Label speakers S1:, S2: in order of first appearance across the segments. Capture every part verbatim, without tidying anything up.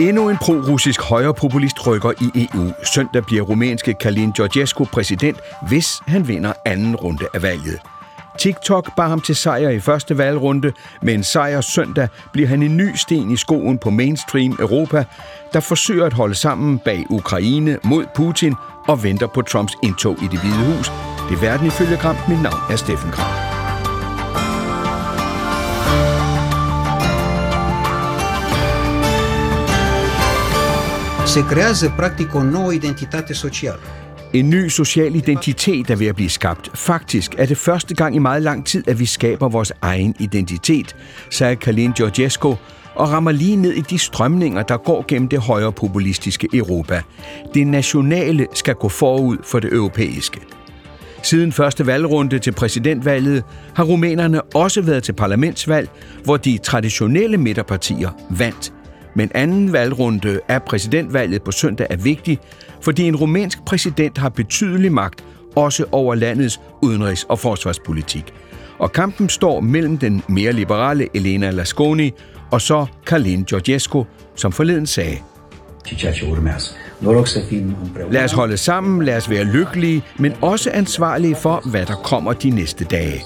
S1: Endnu en pro-russisk højrepopulist rykker i E U. Søndag bliver rumænske Călin Georgescu præsident, hvis han vinder anden runde af valget. TikTok bar ham til sejr i første valgrunde, men en sejr søndag bliver han en ny sten i skoen på mainstream Europa, der forsøger at holde sammen bag Ukraine mod Putin og venter på Trumps indtog i Det Hvide Hus. Det er Verden ifølge Gram. Mit navn er Steffen Gram.
S2: Se creează practic o nouă identitate socială.
S1: En ny social identitet er ved at blive skabt. Faktisk er det første gang i meget lang tid, at vi skaber vores egen identitet, sagde Călin Georgescu, og rammer lige ned i de strømninger, der går gennem det højrepopulistiske Europa. Det nationale skal gå forud for det europæiske. Siden første valgrunde til præsidentvalget har rumænerne også været til parlamentsvalg, hvor de traditionelle midterpartier vandt. Men anden valgrunde af præsidentvalget på søndag er vigtig, fordi en rumænsk præsident har betydelig magt, også over landets udenrigs- og forsvarspolitik. Og kampen står mellem den mere liberale Elena Lasconi og så Călin Georgescu, som forleden sagde: Lad os holde sammen, lad os være lykkelige, men også ansvarlige for, hvad der kommer de næste dage.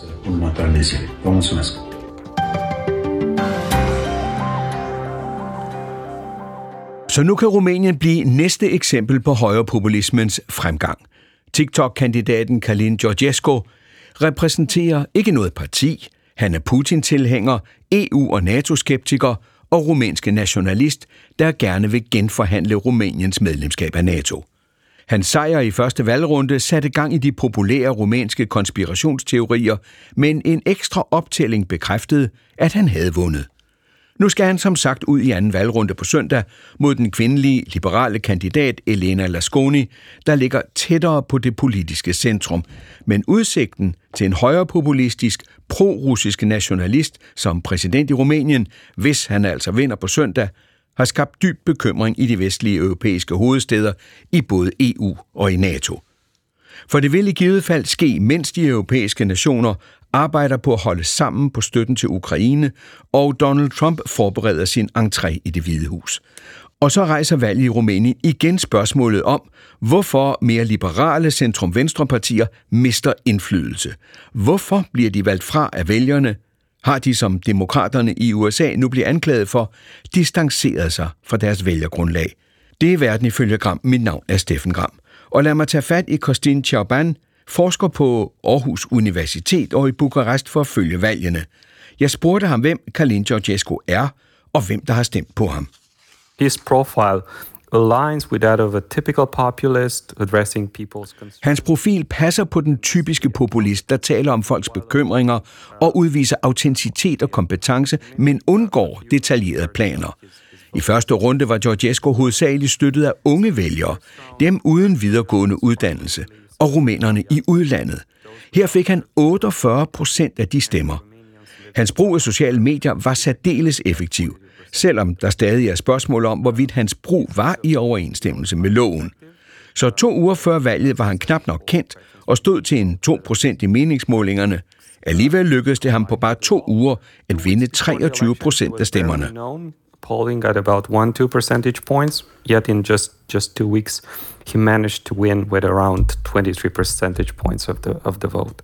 S1: Så nu kan Rumænien blive næste eksempel på højrepopulismens fremgang. TikTok-kandidaten Călin Georgescu repræsenterer ikke noget parti. Han er Putin-tilhænger, E U- og NATO-skeptiker og rumænske nationalist, der gerne vil genforhandle Rumæniens medlemskab af NATO. Hans sejr i første valgrunde satte gang i de populære rumænske konspirationsteorier, men en ekstra optælling bekræftede, at han havde vundet. Nu skal han som sagt ud i anden valgrunde på søndag mod den kvindelige liberale kandidat Elena Lasconi, der ligger tættere på det politiske centrum. Men udsigten til en højrepopulistisk, pro-russisk nationalist som præsident i Rumænien, hvis han altså vinder på søndag, har skabt dyb bekymring i de vestlige europæiske hovedstæder i både E U og i NATO. For det vil i givet fald ske, mens de europæiske nationer arbejder på at holde sammen på støtten til Ukraine, og Donald Trump forbereder sin entré i Det Hvide Hus. Og så rejser valget i Rumænien igen spørgsmålet om, hvorfor mere liberale centrum-venstre-partier mister indflydelse. Hvorfor bliver de valgt fra af vælgerne? Har de, som demokraterne i U S A nu bliver anklaget for, distanceret sig fra deres vælgergrundlag? Det er Verden ifølge Gram. Mit navn er Steffen Gram. Og lad mig tage fat i Costin Ciobanu, forsker på Aarhus Universitet og i Bukarest for at følge valgene. Jeg spurgte ham, hvem Călin Georgescu er, og hvem der har stemt på ham.
S3: His profile aligns with that of a typical populist addressing people's concerns.
S1: Hans profil passer på den typiske populist, der taler om folks bekymringer og udviser autenticitet og kompetence, men undgår detaljerede planer. I første runde var Georgescu hovedsageligt støttet af unge vælgere, dem uden videregående uddannelse, og rumænerne i udlandet. Her fik han otteogfyrre procent af de stemmer. Hans brug af sociale medier var særdeles effektiv, selvom der stadig er spørgsmål om, hvorvidt hans brug var i overensstemmelse med loven. Så to uger før valget var han knap nok kendt og stod til en to procent i meningsmålingerne. Alligevel lykkedes det ham på bare to uger at vinde treogtyve procent af stemmerne.
S3: Polling at about one to two percentage points, yet in just just two weeks he managed to win with around twenty-three percentage points of the of the vote.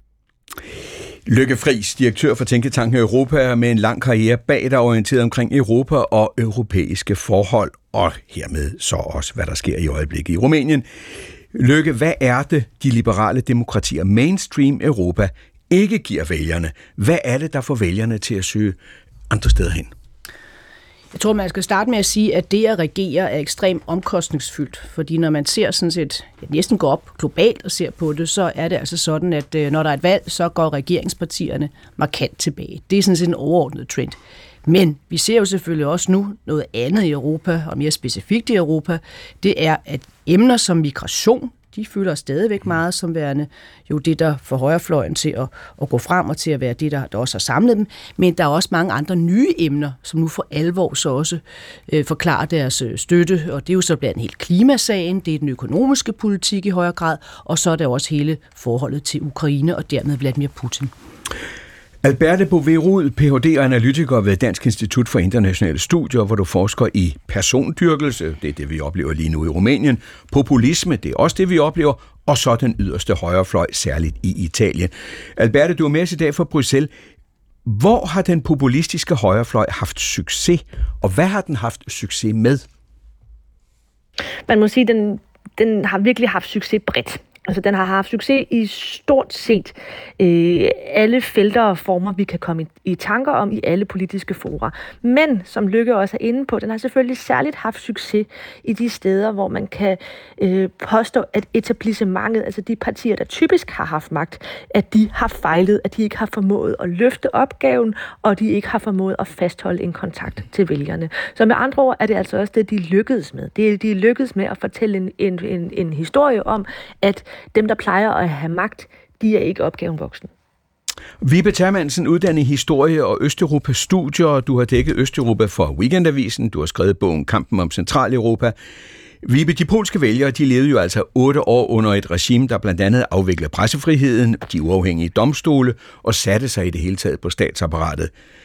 S1: Lykke Friis, direktør for Tænketanken Europa, med en lang karriere bag, der er orienteret omkring Europa og europæiske forhold, og hermed så også, hvad der sker i øjeblikket i Rumænien. Lykke, hvad er det, de liberale demokratier, mainstream Europa, ikke giver vælgerne? Hvad er det, der får vælgerne til at søge andre steder hen?
S4: Jeg tror, man skal starte med at sige, at det at regere er ekstremt omkostningsfyldt, fordi når man ser sådan set, ja, næsten går op globalt og ser på det, så er det altså sådan, at når der er et valg, så går regeringspartierne markant tilbage. Det er sådan set en overordnet trend. Men vi ser jo selvfølgelig også nu noget andet i Europa, og mere specifikt i Europa, det er, at emner som migration, de føler stadigvæk meget som værende jo det, der får højrefløjen til at, at gå frem og til at være det, der, der også har samlet dem. Men der er også mange andre nye emner, som nu for alvor så også øh, forklarer deres øh, støtte. Og det er jo så blandt helt klimasagen, det er den økonomiske politik i højere grad, og så er der også hele forholdet til Ukraine og dermed Vladimir Putin.
S1: Alberte Bové-Rud, P H D og analytiker ved Dansk Institut for Internationale Studier, hvor du forsker i persondyrkelse, det er det, vi oplever lige nu i Rumænien, populisme, det er også det, vi oplever, og så den yderste højrefløj, særligt i Italien. Alberte, du er med os i dag fra Bruxelles. Hvor har den populistiske højrefløj haft succes, og hvad har den haft succes med?
S5: Man må sige, at den, den har virkelig haft succes bredt. Altså, den har haft succes i stort set øh, alle felter og former, vi kan komme i, i tanker om i alle politiske fora. Men, som Lykke også er inde på, den har selvfølgelig særligt haft succes i de steder, hvor man kan øh, påstå, at etablissementet, altså de partier, der typisk har haft magt, at de har fejlet, at de ikke har formået at løfte opgaven, og de ikke har formået at fastholde en kontakt til vælgerne. Så med andre ord er det altså også det, de lykkedes med. Det er, de lykkedes med at fortælle en, en, en, en historie om, at dem, der plejer at have magt, de er ikke opgaven voksen.
S1: Vibe Termansen, uddannet i historie og Østeuropa-studier. Du har dækket Østeuropa for Weekendavisen. Du har skrevet bogen Kampen om Centraleuropa. Vibe, de polske vælgere, de levede jo altså otte år under et regime, der blandt andet afviklede pressefriheden, de uafhængige domstole og satte sig i det hele taget på statsapparatet.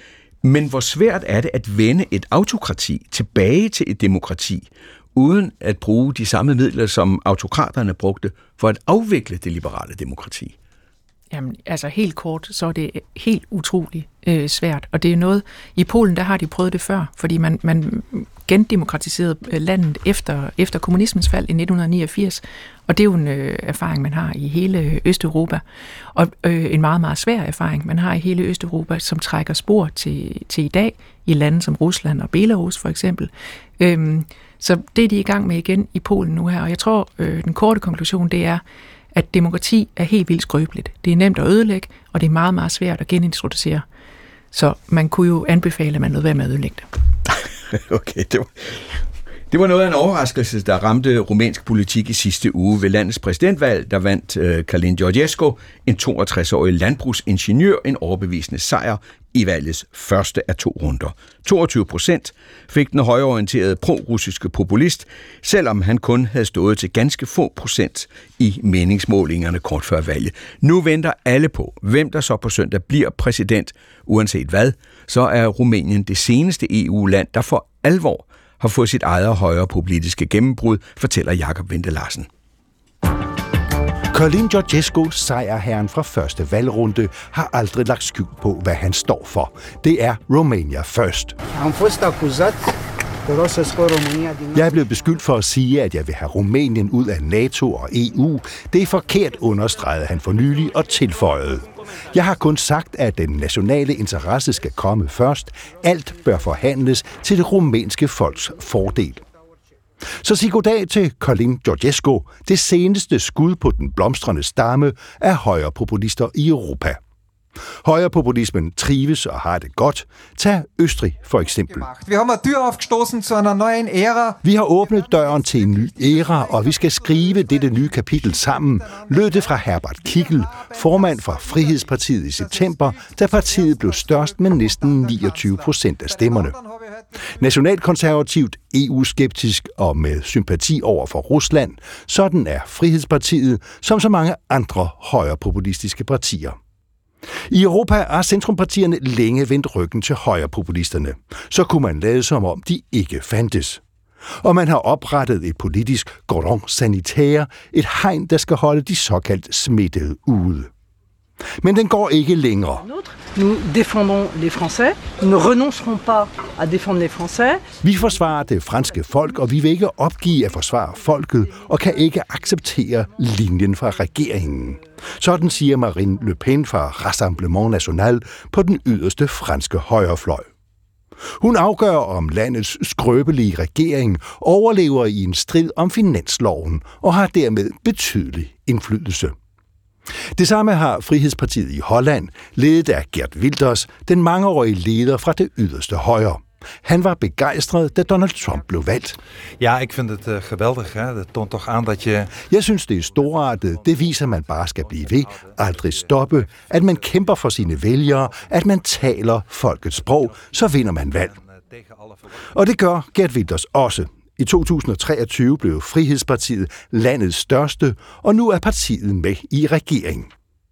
S1: Men hvor svært er det at vende et autokrati tilbage til et demokrati, uden at bruge de samme midler, som autokraterne brugte for at afvikle det liberale demokrati?
S6: Jamen, altså helt kort, så er det helt utroligt øh, svært. Og det er noget, i Polen, der har de prøvet det før, fordi man, man gendemokratiserede landet efter, efter kommunismens fald i nitten niogfirs. Og det er jo en øh, erfaring, man har i hele Østeuropa. Og øh, en meget, meget svær erfaring, man har i hele Østeuropa, som trækker spor til, til i dag, i lande som Rusland og Belarus for eksempel. Øhm, så det er de i gang med igen i Polen nu her. Og jeg tror, øh, den korte konklusion, det er, at demokrati er helt vildt skrøbeligt. Det er nemt at ødelægge, og det er meget, meget svært at genintroducere. Så man kunne jo anbefale, at man lød være med at ødelægge det.
S1: Okay, det var, det var noget af en overraskelse, der ramte rumænsk politik i sidste uge ved landets præsidentvalg. Der vandt uh, Călin Georgescu, en toogtres-årig landbrugsingeniør, en overbevisende sejr i valgets første af to runder. toogtyve procent fik den højreorienterede pro-russiske populist, selvom han kun havde stået til ganske få procent i meningsmålingerne kort før valget. Nu venter alle på, hvem der så på søndag bliver præsident. Uanset hvad, så er Rumænien det seneste E U-land, der for alvor har fået sit eget højre politiske gennembrud, fortæller Jakob Winther Larsen.
S7: Călin Georgescu, sejrherren fra første valgrunde, har aldrig lagt skjul på, hvad han står for. Det er Romania First. Jeg er blevet beskyldt for at sige, at jeg vil have Rumænien ud af NATO og E U. Det er forkert, understregede han for nylig og tilføjede. Jeg har kun sagt, at den nationale interesse skal komme først. Alt bør forhandles til det rumænske folks fordel. Så sig goddag til Călin Georgescu, det seneste skud på den blomstrende stamme af højrepopulister i Europa. Højrepopulismen trives og har det godt. Tag Østrig for eksempel. Vi har åbnet døren til en ny æra, og vi skal skrive dette nye kapitel sammen, lød det fra Herbert Kickl, formand for Frihedspartiet i september, da partiet blev størst med næsten niogtyve procent af stemmerne. Nationalkonservativt, E U-skeptisk og med sympati over for Rusland, sådan er Frihedspartiet, som så mange andre højrepopulistiske partier. I Europa har centrumpartierne længe vendt ryggen til højrepopulisterne. Så kunne man lade som om de ikke fandtes. Og man har oprettet et politisk cordon sanitaire, et hegn, der skal holde de såkaldt smittede ude. Men den går ikke længere.
S8: Nous défendons les Français. Nous ne renoncerons pas à défendre les Français.
S7: Vi forsvarer det franske folk, og vi vil ikke opgive at forsvare folket, og kan ikke acceptere linjen fra regeringen. Sådan siger Marine Le Pen fra Rassemblement National på den yderste franske højrefløj. Hun afgør, om landets skrøbelige regering overlever i en strid om finansloven, og har dermed betydelig indflydelse. Det samme har Frihedspartiet i Holland, ledet af Geert Wilders, den mangeårige leder fra det yderste højre. Han var begejstret, da Donald Trump blev valgt.
S9: Ja, jeg vind het uh, geweldig. Hè? Det toont toch aan dat je...
S7: Jeg synes, det er storartet. Det viser, at man bare skal blive ved, aldrig stoppe, at man kæmper for sine vælgere, at man taler folkets sprog, så vinder man valg. Og det gør Geert Wilders også. I to tusind og treogtyve blev Frihedspartiet landets største, og nu er partiet med i regeringen.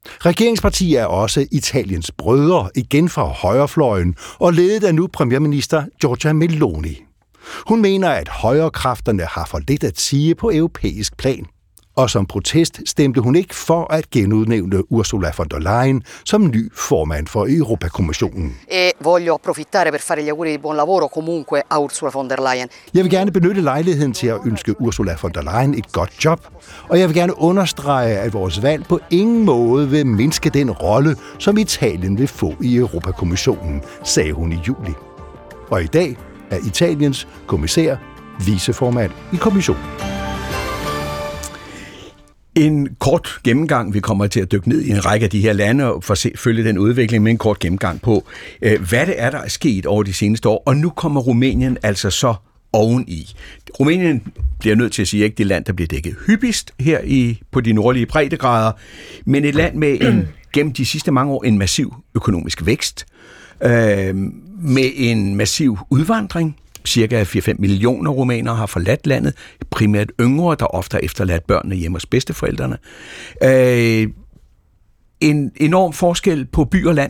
S7: Regeringspartiet er også Italiens brødre, igen fra højrefløjen, og ledet af nu premierminister Giorgia Meloni. Hun mener, at højrekræfterne har for lidt at sige på europæisk plan. Og som protest stemte hun ikke for at genudnævne Ursula von der Leyen som ny formand for Europakommissionen.
S10: E voglio approfittare per fare gli auguri di buon lavoro comunque a Ursula von der Leyen.
S7: Jeg vil gerne benytte lejligheden til at ønske Ursula von der Leyen et godt job, og jeg vil gerne understrege, at vores valg på ingen måde vil mindske den rolle, som Italien vil få i Europakommissionen, sagde hun i juli. Og i dag er Italiens kommissær viceformand i kommissionen.
S1: En kort gennemgang, vi kommer til at dykke ned i en række af de her lande og for at følge den udvikling med en kort gennemgang på, hvad det er, der er sket over de seneste år. Og nu kommer Rumænien altså så oveni. Rumænien bliver nødt til at sige, ikke det land, der bliver dækket hyppigst her i, på de nordlige breddegrader, men et land med en, gennem de sidste mange år en massiv økonomisk vækst, øh, med en massiv udvandring. Cirka fire til fem millioner rumænere har forladt landet, primært yngre, der ofte har efterladt børnene hjemme hos bedsteforældrene. Øh, en enorm forskel på by og land,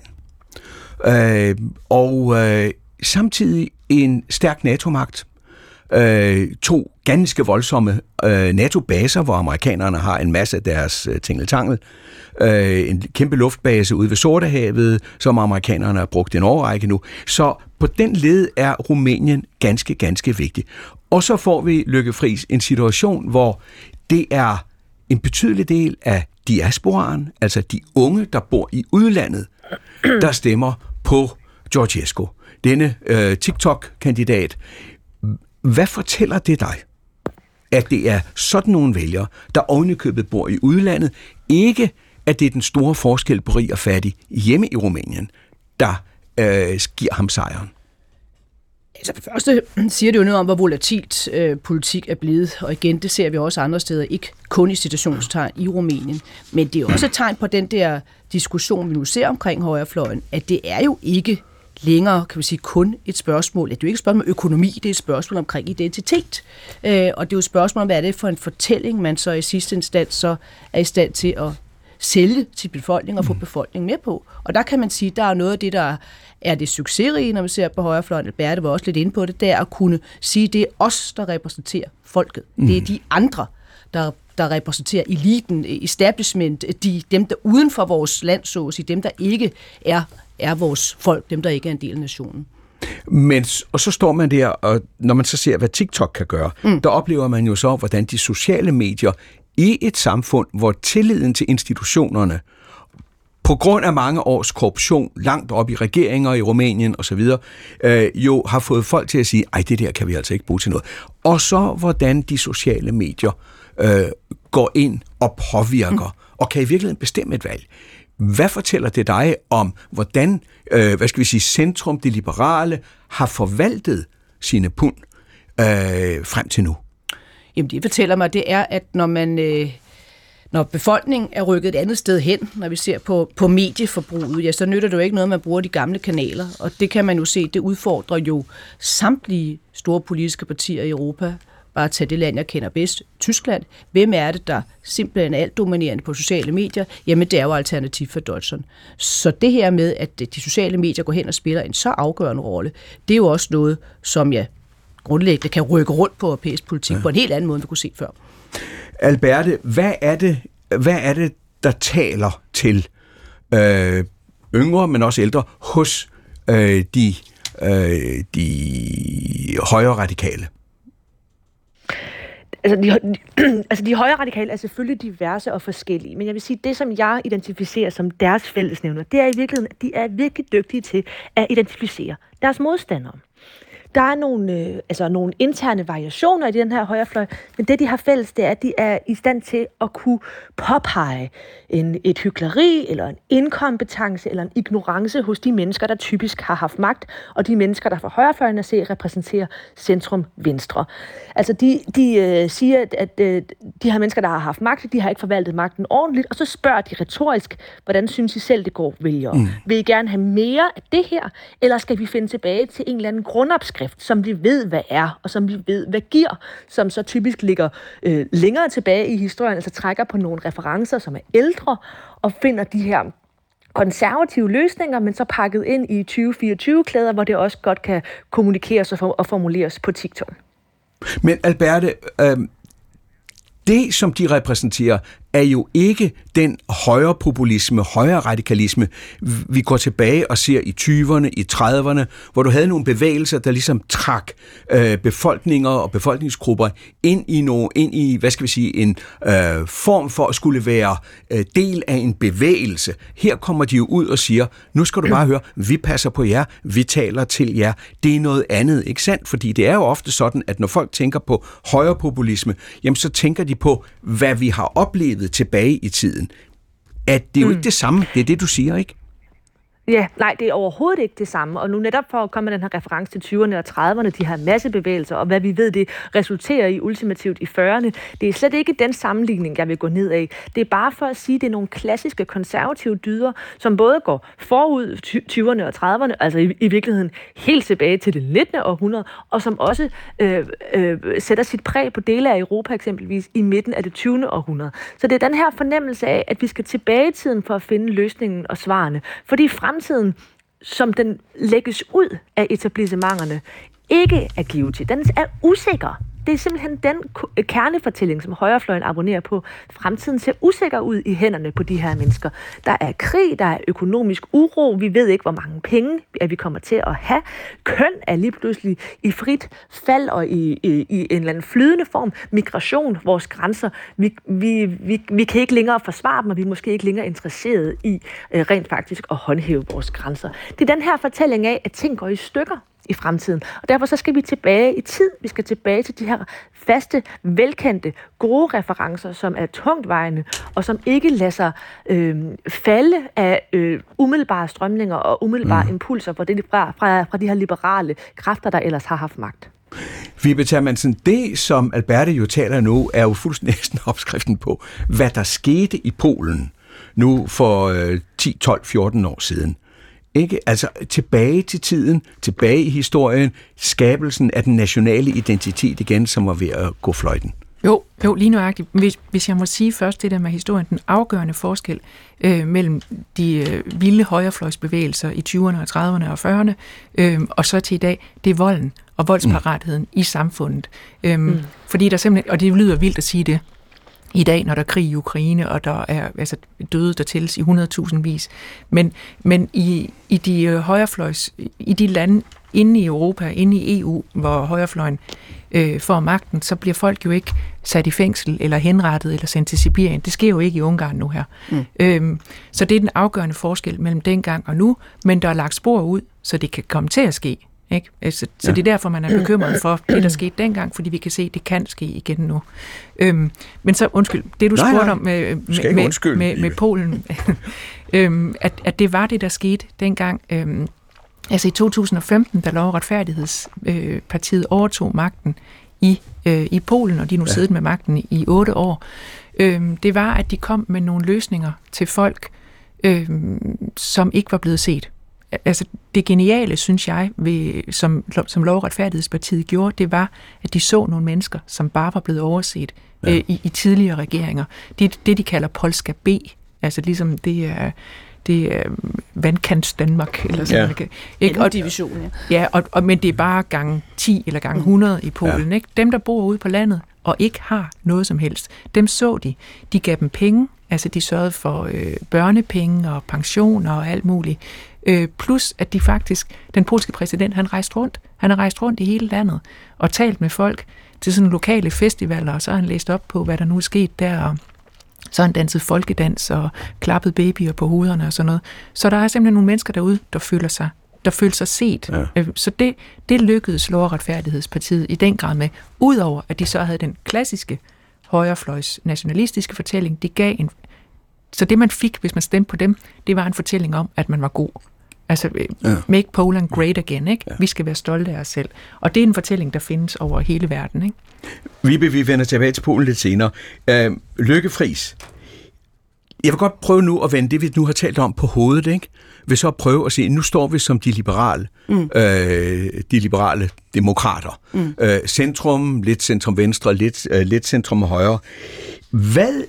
S1: øh, og øh, samtidig en stærk NATO-magt. Øh, to ganske voldsomme øh, NATO-baser, hvor amerikanerne har en masse af deres øh, tingeltangel. Øh, en kæmpe luftbase ude ved Sortehavet, som amerikanerne har brugt en årrække nu. Så på den led er Rumænien ganske, ganske vigtig. Og så får vi, Lykke Friis, en situation, hvor det er en betydelig del af diasporaen, altså de unge, der bor i udlandet, der stemmer på Georgescu, denne øh, TikTok-kandidat. Hvad fortæller det dig, at det er sådan nogle vælgere, der ovenikøbet bor i udlandet, ikke at det er den store forskel på rig og fattig hjemme i Rumænien, der øh, giver ham sejren?
S4: Altså for det første siger det jo noget om, hvor volatilt øh, politik er blevet, og igen, det ser vi også andre steder, ikke kun i situationstegn i Rumænien, men det er også et tegn på den der diskussion, vi nu ser omkring højrefløjen, at det er jo ikke længere, kan vi sige, kun et spørgsmål. Det er jo ikke et spørgsmål om økonomi, det er et spørgsmål omkring identitet. Øh, og det er jo et spørgsmål om, hvad er det for en fortælling, man så i sidste instans så er i stand til at sælge til befolkningen og få befolkningen med på. Og der kan man sige, der er noget af det, der er det succesrige, når vi ser på højrefløjen. Bærte var også lidt inde på det, det er at kunne sige, det er os, der repræsenterer folket. Mm. Det er de andre, der der repræsenterer eliten, establishment, de, dem der uden for vores land, så at sige, dem der ikke er, er vores folk, dem der ikke er en del af nationen.
S1: Men, og så står man der, og når man så ser, hvad TikTok kan gøre, mm. der oplever man jo så, hvordan de sociale medier i et samfund, hvor tilliden til institutionerne, på grund af mange års korruption, langt op i regeringer i Rumænien osv., øh, jo har fået folk til at sige, ej, det der kan vi altså ikke bruge til noget. Og så hvordan de sociale medier øh, går ind og påvirker, mm. og kan i virkeligheden bestemme et valg. Hvad fortæller det dig om, hvordan, øh, hvad skal vi sige, centrum, det liberale, har forvaltet sine pund øh, frem til nu?
S4: Jamen det fortæller mig, det er, at når man... Øh Når befolkningen er rykket et andet sted hen, når vi ser på, på medieforbruget, ja, så nytter det jo ikke noget, at man bruger de gamle kanaler. Og det kan man jo se, det udfordrer jo samtlige store politiske partier i Europa. Bare tage det land, jeg kender bedst, Tyskland. Hvem er det, der simpelthen er alt dominerende på sociale medier? Jamen, det er jo Alternativ for Deutschland. Så det her med, at de sociale medier går hen og spiller en så afgørende rolle, det er jo også noget, som jeg grundlæggende kan rykke rundt på europæisk politik ja. på en helt anden måde, end vi kunne se før.
S1: Alberte, hvad er det, hvad er det der taler til øh, yngre, men også ældre, hos øh, de, øh, de højre radikale?
S5: Altså de, altså de højre radikale er selvfølgelig diverse og forskellige, men jeg vil sige, det som jeg identificerer som deres fællesnævner, det er i virkeligheden, at de er virkelig dygtige til at identificere deres modstandere. Der er nogle, øh, altså nogle interne variationer i den her højrefløj, men det, de har fælles, det er, at de er i stand til at kunne påpege en, et hykleri, eller en inkompetence, eller en ignorance hos de mennesker, der typisk har haft magt, og de mennesker, der fra højrefløjen at se repræsenterer centrum-venstre. Altså, de, de øh, siger, at, at øh, de her mennesker, der har haft magt, de har ikke forvaltet magten ordentligt, og så spørger de retorisk, hvordan synes I selv, det går, vælgere? Mm. Vil I gerne have mere af det her, eller skal vi finde tilbage til en eller anden grundopskrift overskrift, som vi ved, hvad er, og som vi ved, hvad giver, som så typisk ligger øh, længere tilbage i historien, altså trækker på nogle referencer, som er ældre, og finder de her konservative løsninger, men så pakket ind i tyve fireogtyve-klæder, hvor det også godt kan kommunikeres og formuleres på TikTok.
S1: Men Alberte, øh, det som de repræsenterer, er jo ikke den højre populisme, højre radikalisme, vi går tilbage og ser i tyverne, i trediverne, hvor du havde nogle bevægelser, der ligesom trak øh, befolkninger og befolkningsgrupper ind i, no, ind i hvad skal vi sige, en øh, form for at skulle være øh, del af en bevægelse. Her kommer de jo ud og siger, nu skal du bare høre, vi passer på jer, vi taler til jer. Det er noget andet, ikke sandt? Fordi det er jo ofte sådan, at når folk tænker på højre populisme, jamen så tænker de på, hvad vi har oplevet tilbage i tiden. At det er jo mm. ikke det samme. Det er det, du siger, ikke?
S5: Ja, nej, det er overhovedet ikke det samme. Og nu netop for at komme med den her reference til tyverne og trediverne, de her massebevægelser, og hvad vi ved, det resulterer i ultimativt i fyrrerne, det er slet ikke den sammenligning, jeg vil gå ned af. Det er bare for at sige, at det er nogle klassiske konservative dyder, som både går forud tyverne og trediverne, altså i, i virkeligheden helt tilbage til det nittende århundrede, og som også øh, øh, sætter sit præg på dele af Europa eksempelvis i midten af det tyvende århundrede. Så det er den her fornemmelse af, at vi skal tilbage i tiden for at finde løsningen og svarene. Fordi frem Fremtiden, som den lægges ud af etablissementerne, ikke er givet. Den er usikker. Det er simpelthen den kernefortælling, som højrefløjen abonnerer på. Fremtiden ser usikker ud i hænderne på de her mennesker. Der er krig, der er økonomisk uro, vi ved ikke, hvor mange penge at vi kommer til at have. Køn er lige pludselig i frit fald og i, i, i en eller anden flydende form. Migration, vores grænser, vi, vi, vi, vi kan ikke længere forsvare dem, og vi er måske ikke længere interesserede i uh, rent faktisk at håndhæve vores grænser. Det er den her fortælling af, at ting går i stykker i fremtiden. Og derfor så skal vi tilbage i tid. Vi skal tilbage til de her faste, velkendte, gode referencer, som er tungtvejende, og som ikke lader sig øh, falde af øh, umiddelbare strømninger og umiddelbare mm. impulser fra, det, fra, fra, fra de her liberale kræfter, der ellers har haft magt.
S1: Vibeke Termansen, det som Alberte jo taler nu, er jo fuldstændig næsten opskriften på, hvad der skete i Polen nu for øh, ti, tolv, fjorten år siden. Ikke? Altså tilbage til tiden, tilbage i historien, skabelsen af den nationale identitet igen, som var ved at gå fløjten.
S6: Jo, jo lige nøjagtigt. Hvis, hvis jeg må sige først det der med historien, den afgørende forskel øh, mellem de øh, vilde højrefløjsbevægelser i tyverne og trediverne og fyrrerne, øh, og så til i dag, det er volden og voldsparatheden mm. i samfundet. Øh, mm. Fordi der simpelthen, og det lyder vildt at sige det, i dag, når der er krig i Ukraine, og der er altså døde, der tælles i hundredtusindvis. Men, men i, i de øh, højrefløjs, i de lande inde i Europa, inde i E U, hvor højrefløjen øh, får magten, så bliver folk jo ikke sat i fængsel, eller henrettet, eller sendt til Sibirien. Det sker jo ikke i Ungarn nu her. Mm. Øhm, så det er den afgørende forskel mellem dengang og nu, men der er lagt spor ud, så det kan komme til at ske. Ikke? Så, så ja. Det er derfor, man er bekymret for det, der skete dengang, fordi vi kan se, at det kan ske igen nu. Øhm, men så, undskyld, det du nej, spurgte nej. om med, med, med, med, med Polen, øhm, at, at det var det, der skete dengang. Øhm, altså i to tusind og femten, da Lov- og Retfærdighedspartiet øh, overtog magten i, øh, i Polen, og de nu ja. siddet med magten i, i otte år, øhm, det var, at de kom med nogle løsninger til folk, øhm, som ikke var blevet set. Altså det geniale, synes jeg, ved, som, som Lov- og Retfærdighedspartiet gjorde, det var, at de så nogle mennesker, som bare var blevet overset ja. øh, i, i tidligere regeringer. Det, det, de kalder Polska B, altså ligesom det er, det er vandkants Danmark, eller sådan
S4: ja. Ikke? Og division, ja.
S6: Ja, og, og, men det er bare gange ti eller gange hundrede i Polen. Ja. Ikke? Dem, der bor ude på landet og ikke har noget som helst, dem så de. De gav dem penge, altså de sørgede for øh, børnepenge og pensioner og alt muligt. Øh, plus at de faktisk, den polske præsident, han rejste rundt. Han har rejst rundt i hele landet og talt med folk til sådan lokale festivaler, og så har han læst op på, hvad der nu er sket der, og så har han danset folkedans og klappet babyer på hovederne og sådan noget. Så der er simpelthen nogle mennesker derude, der føler sig, der føler sig set. Ja. Så det, det lykkedes Lov- og Retfærdighedspartiet i den grad med, udover at de så havde den klassiske højrefløjs nationalistiske fortælling, de gav en. Så det man fik, hvis man stemte på dem, det var en fortælling om, at man var god. Altså, ja. Make Poland great again, ikke? Ja. Vi skal være stolte af os selv. Og det er en fortælling, der findes over hele verden, ikke?
S1: Vi, vi vender tilbage til Polen lidt senere. Øh, Lykke Friis, Jeg vil godt prøve nu at vende det, vi nu har talt om på hovedet, ikke? Vil så prøve at se, nu står vi som de liberale, mm. øh, de liberale demokrater. Mm. Øh, centrum, lidt centrum-venstre, lidt, øh, lidt centrum-højre. Hvad,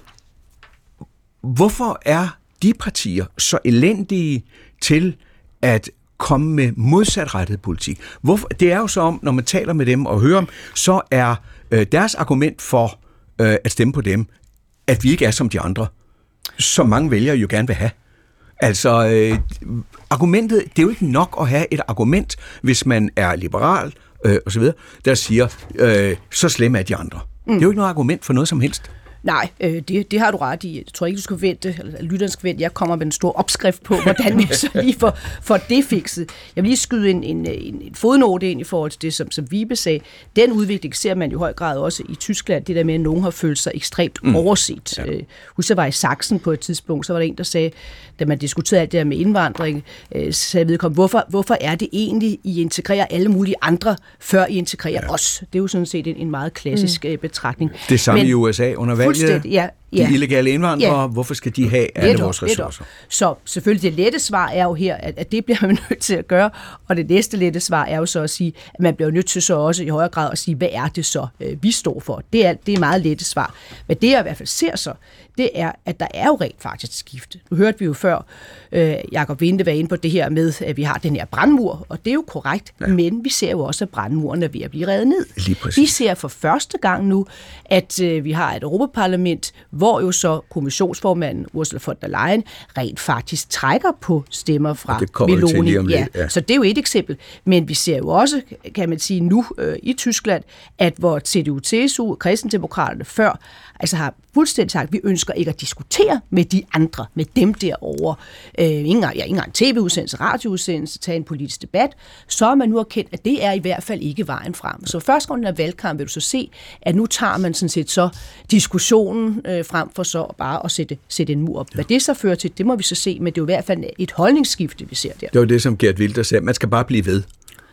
S1: hvorfor er de partier så elendige til at komme med modsatrettet politik? Hvorfor? Det er jo så om, når man taler med dem og hører dem, så er øh, deres argument for øh, at stemme på dem, at vi ikke er som de andre, som mange vælgere jo gerne vil have. Altså, øh, argumentet, det er jo ikke nok at have et argument, hvis man er liberal øh, og så videre, der siger, øh, så slemme er de andre. Mm. Det er jo ikke noget argument for noget som helst.
S4: Nej, øh, det, det har du ret i. Jeg tror ikke, du skal vente, eller lytteren skal vente. Jeg kommer med en stor opskrift på, hvordan vi så lige får, får det fikset. Jeg vil lige skyde en, en, en, en fodnote ind i forhold til det, som, som Vibe sagde. Den udvikling ser man i høj grad også i Tyskland. Det der med, at nogen har følt sig ekstremt mm. overset. Ja. Øh, husk, jeg var i Sachsen på et tidspunkt, så var der en, der sagde, da man diskuterede alt det her med indvandring, øh, så jeg vedkom, hvorfor, hvorfor er det egentlig, I integrerer alle mulige andre, før I integrerer ja. os? Det er jo sådan set en, en meget klassisk mm. betragtning.
S1: Det samme Men, i U S A under valget.
S4: Ja, ja.
S1: De illegale indvandrere, ja. hvorfor skal de have alle vores ressourcer?
S4: Så selvfølgelig det lette svar er jo her, at, at det bliver man nødt til at gøre, og det næste lette svar er jo så at sige, at man bliver nødt til så også i højere grad at sige, hvad er det så, øh, vi står for? Det er, det er meget lette svar. Men det jeg i hvert fald ser så, det er, at der er jo rent faktisk et skifte. Nu hørte vi jo før, øh, Jakob Winde var inde på det her med, at vi har den her brandmur, og det er jo korrekt, ja. Men vi ser jo også, at brandmuren er ved at blive revet ned. Vi ser for første gang nu, at øh, vi har et Europaparlament, hvor jo så kommissionsformanden Ursula von der Leyen rent faktisk trækker på stemmer fra Meloni. Ja. Ja. Så det er jo et eksempel. Men vi ser jo også, kan man sige nu øh, i Tyskland, at hvor C D U C S U, kristendemokraterne før, altså har fuldstændig sagt, vi ønsker ikke at diskutere med de andre, med dem derovre. Øh, ingen ja, ingen tv-udsendelse, radioudsendelse, tage en politisk debat. Så er man nu erkendt, at det er i hvert fald ikke vejen frem. Så første gang af valgkamp vil du så se, at nu tager man sådan set så diskussionen øh, frem for så bare at sætte, sætte en mur op. Hvad det så fører til, det må vi så se, men det er jo i hvert fald et holdningsskifte, vi ser der.
S1: Det var det, som Geert Wilders sagde. Man skal bare blive ved.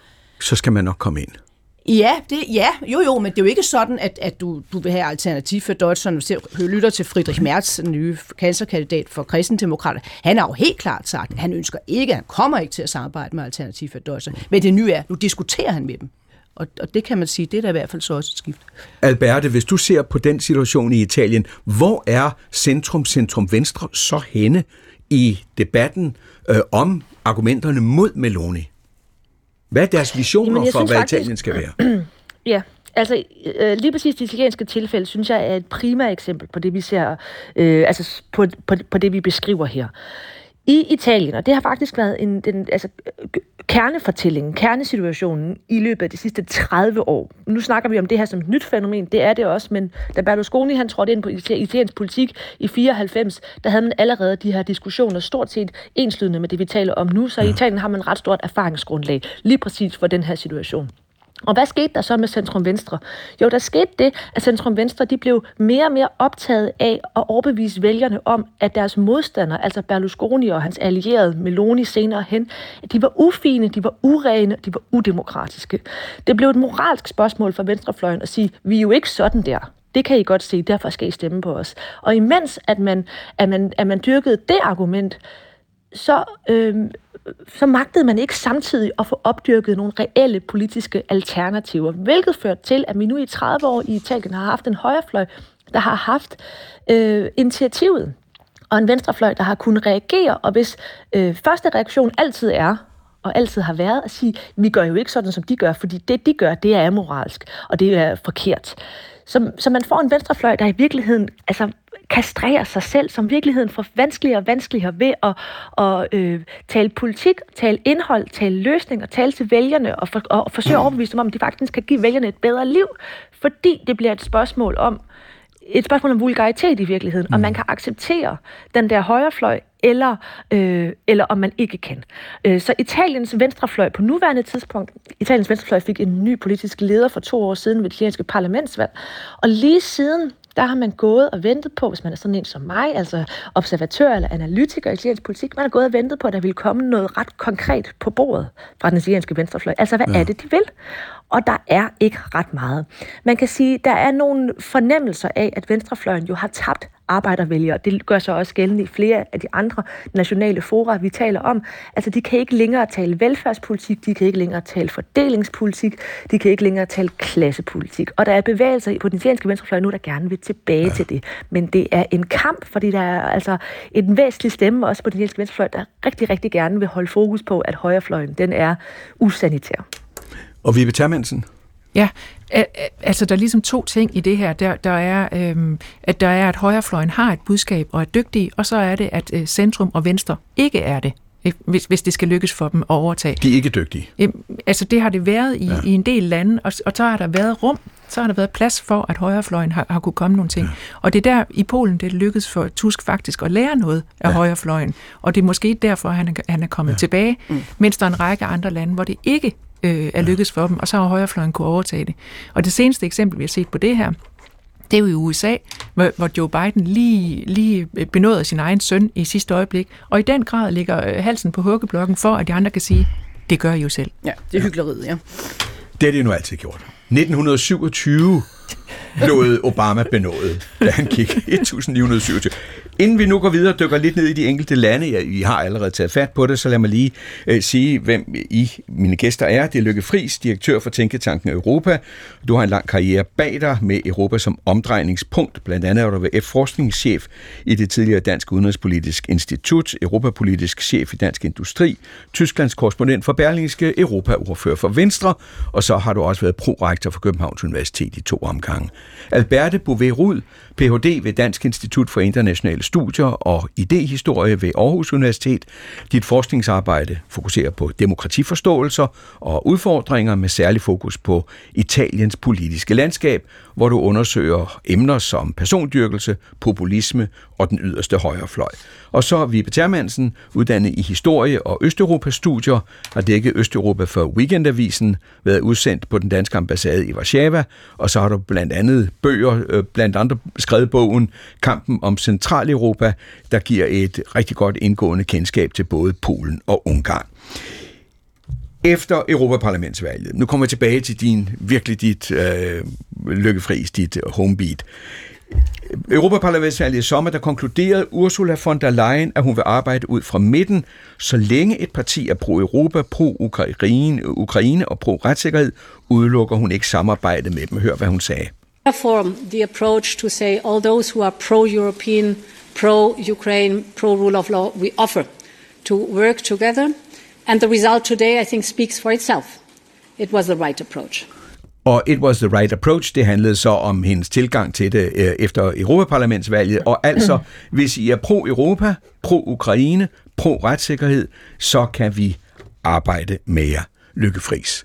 S1: Så skal man nok komme ind.
S4: Ja, det, ja, jo jo, men det er jo ikke sådan, at, at du, du vil have Alternativ for Deutschland. Hvis du lytter til Friedrich Merz, den nye kanslerkandidat for kristendemokrater, han har jo helt klart sagt, at han ønsker ikke, han kommer ikke til at samarbejde med Alternativ for Deutschland. Men det nye er, nu diskuterer han med dem. Og, og det kan man sige, det er da i hvert fald så også et skift.
S1: Alberte, hvis du ser på den situation i Italien, hvor er centrum, centrum venstre så henne i debatten øh, om argumenterne mod Meloni? Hvad er deres visioner Jamen, for, hvad faktisk, Italien skal være?
S5: Ja, altså øh, lige præcis det italienske tilfælde, synes jeg er et prima eksempel på det, vi ser, øh, altså på, på, på det, vi beskriver her. I Italien, og det har faktisk været en, den, altså, kernefortællingen, kernesituationen i løbet af de sidste tredive år. Nu snakker vi om det her som et nyt fænomen, det er det også, men da Berlusconi han trådte ind på italiensk politik i fireoghalvfems, der havde man allerede de her diskussioner stort set enslydende med det, vi taler om nu, så i Italien har man et ret stort erfaringsgrundlag lige præcis for den her situation. Og hvad skete der så med Centrum Venstre? Jo, der skete det, at Centrum Venstre de blev mere og mere optaget af at overbevise vælgerne om, at deres modstandere, altså Berlusconi og hans allierede Meloni senere hen, de var ufine, de var urene, de var udemokratiske. Det blev et moralsk spørgsmål for venstrefløjen at sige, vi er jo ikke sådan der. Det kan I godt se, derfor skal I stemme på os. Og imens at man, at man, at man dyrkede det argument, så... Øh, så magtede man ikke samtidig at få opdyrket nogle reelle politiske alternativer, hvilket førte til, at vi nu i tredive år i Italien har haft en højrefløj, der har haft øh, initiativet, og en venstrefløj, der har kunnet reagere, og hvis øh, første reaktion altid er, og altid har været at sige, vi gør jo ikke sådan, som de gør, fordi det, de gør, det er amoralsk, og det er forkert. Så, så man får en venstrefløj, der i virkeligheden altså, kastrerer sig selv, som virkeligheden får vanskeligere og vanskeligere ved at, at øh, tale politik, tale indhold, tale løsninger, tale til vælgerne og, for, og forsøge at overbevise dem om, at de faktisk kan give vælgerne et bedre liv, fordi det bliver et spørgsmål om et spørgsmål om vulgaritet i virkeligheden, mm. om man kan acceptere den der højrefløj, eller, øh, eller om man ikke kan. Øh, så Italiens venstrefløj på nuværende tidspunkt, Italiens venstrefløj fik en ny politisk leder for to år siden ved det italienske parlamentsvalg, og lige siden der har man gået og ventet på, hvis man er sådan en som mig, altså observatør eller analytiker i italiensk politik, man har gået og ventet på, at der ville komme noget ret konkret på bordet fra den italienske venstrefløj. Altså, hvad ja. er det, de vil? Og der er ikke ret meget. Man kan sige, der er nogle fornemmelser af, at venstrefløjen jo har tabt arbejdervælgere. Det gør sig også gældende i flere af de andre nationale fora, vi taler om. Altså, de kan ikke længere tale velfærdspolitik, de kan ikke længere tale fordelingspolitik, de kan ikke længere tale klassepolitik. Og der er bevægelser på den italienske venstrefløj nu, der gerne vil tilbage ja. til det. Men det er en kamp, fordi der er altså en væsentlig stemme også på den italienske venstrefløj, der rigtig, rigtig gerne vil holde fokus på, at højrefløjen, den er usanitær.
S1: Og Vibe Termansen?
S6: Ja, altså der er ligesom to ting i det her. Der, der er, øhm, at der er, at højrefløjen har et budskab og er dygtige, og så er det, at øh, centrum og venstre ikke er det, hvis, hvis det skal lykkes for dem at overtage.
S1: De er ikke dygtige?
S6: Øhm, altså det har det været i,
S1: ja.
S6: i en del lande, og, og så har der været rum, så har der været plads for, at højrefløjen har, har kunne komme nogle ting. Ja. Og det er der i Polen, det lykkedes for Tusk faktisk at lære noget af ja. højrefløjen, og det er måske derfor, han er, han er kommet ja. tilbage, mm. mens der er en række andre lande, hvor det ikke øh, er lykkedes for dem, og så har højrefløjen kunne overtage det. Og det seneste eksempel, vi har set på det her, det er jo i U S A, hvor, hvor Joe Biden lige, lige benåder sin egen søn i sidste øjeblik, og i den grad ligger halsen på hukkeblokken for, at de andre kan sige, det gør I jo selv.
S4: Ja, det er hykleriet, ja.
S1: Det har de nu altid gjort. nitten syvogtyve lod Obama benåde, da han gik nitten syvogtyve. Inden vi nu går videre og dykker lidt ned i de enkelte lande, ja, I har allerede taget fat på det, så lad mig lige øh, sige, hvem I, mine gæster er. Det er Lykke Friis, direktør for Tænketanken Europa. Du har en lang karriere bag dig med Europa som omdrejningspunkt. Blandt andet er du V F-forskningschef i det tidligere Dansk Udenrigspolitisk Institut, europapolitisk chef i Dansk Industri, Tysklands korrespondent for Berlingske, Europaordfører for Venstre, og så har du også været prorektor for Københavns Universitet i to omgange. Alberte Bouvet-Rud, P H D ved Dansk Institut for Internationale Studier og Idehistorie ved Aarhus Universitet. Dit forskningsarbejde fokuserer på demokratiforståelser og udfordringer med særlig fokus på Italiens politiske landskab, hvor du undersøger emner som persondyrkelse, populisme og den yderste højrefløj. Og så Vibe Termansen, uddannet i historie og Østeuropa-studier, har dækket Østeuropa for Weekendavisen, været udsendt på den danske ambassade i Warszawa, og så har du blandt andet bøger, blandt andre skrevet bogen Kampen om Centraleuropa, der giver et rigtig godt indgående kendskab til både Polen og Ungarn. Efter Europaparlamentsvalget, nu kommer jeg tilbage til din, virkelig dit øh, Lykke Friis, dit homebeat. Europaparlamentsvalget i sommer, der konkluderede Ursula von der Leyen, at hun vil arbejde ud fra midten, så længe et parti er pro-Europa, pro-Ukraine Ukraine og pro-retssikkerhed, udelukker hun ikke samarbejde med dem. Hør, hvad hun sagde.
S11: Therefore, the approach to say all those who are pro-European, pro-Ukraine, pro-rule of law, we offer to work together. And the result today, I think, speaks for itself. It was the right approach.
S1: Og it was the right approach, det handlede så om hendes tilgang til det øh, efter Europaparlamentsvalget. Og altså, hvis I er pro-Europa, pro-Ukraine, pro-retssikkerhed, så kan vi arbejde med jer. Lykke Friis.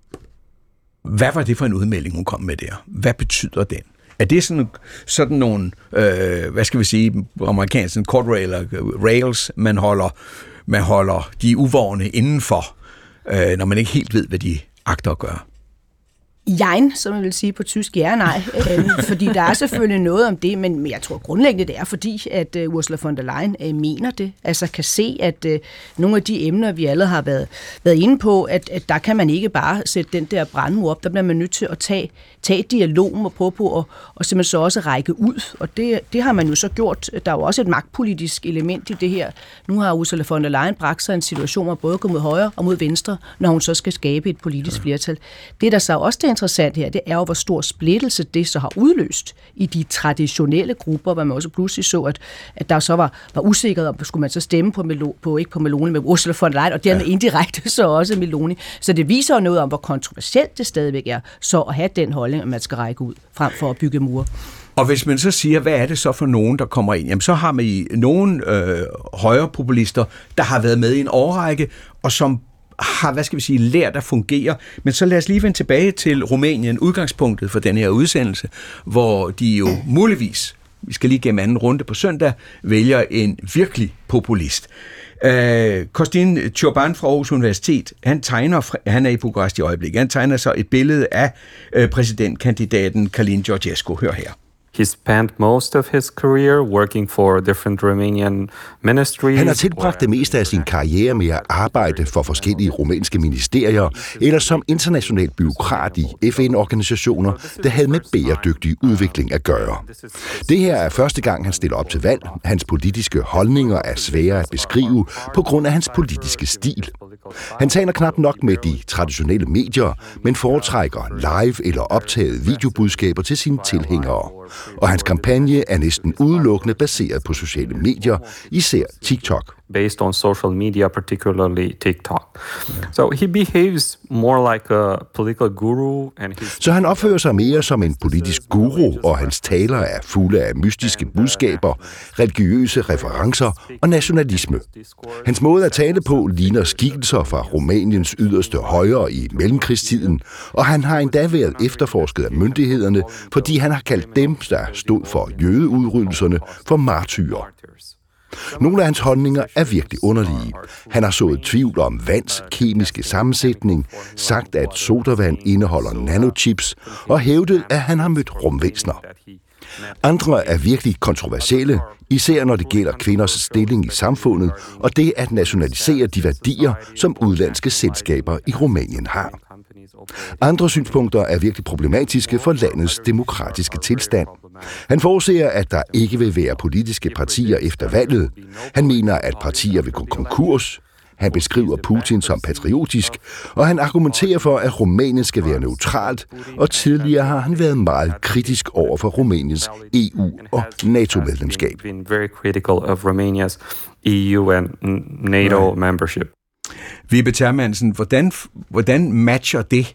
S1: Hvad var det for en udmelding, hun kom med der? Hvad betyder den? Er det sådan, sådan nogle, øh, hvad skal vi sige, amerikanske court rails, man holder, man holder de uvågne indenfor, øh, når man ikke helt ved, hvad de agter at gøre?
S4: Jein, som man vil sige på tysk, ja og nej, øh, fordi der er selvfølgelig noget om det, men jeg tror grundlæggende, det er fordi, at uh, Ursula von der Leyen uh, mener det, altså kan se, at uh, nogle af de emner, vi alle har været, været inde på, at, at der kan man ikke bare sætte den der brandmur op, der bliver man nødt til at tage, tage dialogen og prøve på at og simpelthen så også række ud, og det, det har man jo så gjort. Der er jo også et magtpolitisk element i det her. Nu har Ursula von der Leyen bragt sig en situation, hvor både går mod højre og mod venstre, når hun så skal skabe et politisk flertal. Det, der så også det interessant her, det er jo, hvor stor splittelse det så har udløst i de traditionelle grupper, hvor man også pludselig så, at, at der så var, var usikkerhed om, skulle man så stemme på, Melo, på ikke på Meloni, men Ursula von der Leyen, og dermed ja. indirekte så også Meloni. Så det viser jo noget om, hvor kontroversielt det stadigvæk er, så at have den holdning, at man skal række ud, frem for at bygge mure.
S1: Og hvis man så siger, hvad er det så for nogen, der kommer ind? Jamen så har man i nogle øh, højrepopulister, der har været med i en årrække, og som har, hvad skal vi sige, lært at fungere. Men så lad os lige vende tilbage til Rumænien, udgangspunktet for den her udsendelse, hvor de jo muligvis, vi skal lige gennem anden runde på søndag, vælger en virkelig populist. Uh, Costin Ciobanu fra Aarhus Universitet, han tegner, han er i Bukarest i øjeblikket, han tegner så et billede af uh, præsidentkandidaten Călin Georgescu. Hør her.
S3: he spent most of his career working for different Romanian ministries.
S7: Han har tilbragt det meste af sin karriere med at arbejde for forskellige rumænske ministerier eller som international bureaukrat i F N-organisationer, der havde med bæredygtig udvikling at gøre. Det her er første gang, han stiller op til valg. Hans politiske holdninger er svære at beskrive på grund af hans politiske stil. Han taler knap nok med de traditionelle medier, men foretrækker live eller optaget videobudskaber til sine tilhængere. Og hans kampagne er næsten udelukkende baseret på sociale medier, især TikTok.
S3: Based on social media, particularly TikTok. So he behaves more like a political guru, and
S7: Så han opfører sig mere som en politisk guru, og hans taler er fulde af mystiske budskaber, religiøse referencer og nationalisme. Hans måde at tale på ligner skikkelser fra Rumæniens yderste højre i mellemkrigstiden, og han har endda været efterforsket af myndighederne, fordi han har kaldt dem, der stod for jødeudryddelserne, for martyrer. Nogle af hans holdninger er virkelig underlige. Han har sået tvivl om vands kemiske sammensætning, sagt at sodavand indeholder nanochips og hævdet, at han har mødt rumvæsener. Andre er virkelig kontroversielle, især når det gælder kvinders stilling i samfundet og det at nationalisere de værdier, som udlandske selskaber i Rumænien har. Andre synspunkter er virkelig problematiske for landets demokratiske tilstand. Han forudser, at der ikke vil være politiske partier efter valget. Han mener, at partier vil gå konkurs. Han beskriver Putin som patriotisk, og han argumenterer for, at Rumænien skal være neutralt, og tidligere har han været meget kritisk over for Rumæniens E U- og NATO-medlemskab.
S3: E U and NATO membership.
S1: Vibe Termansen, hvordan, hvordan matcher det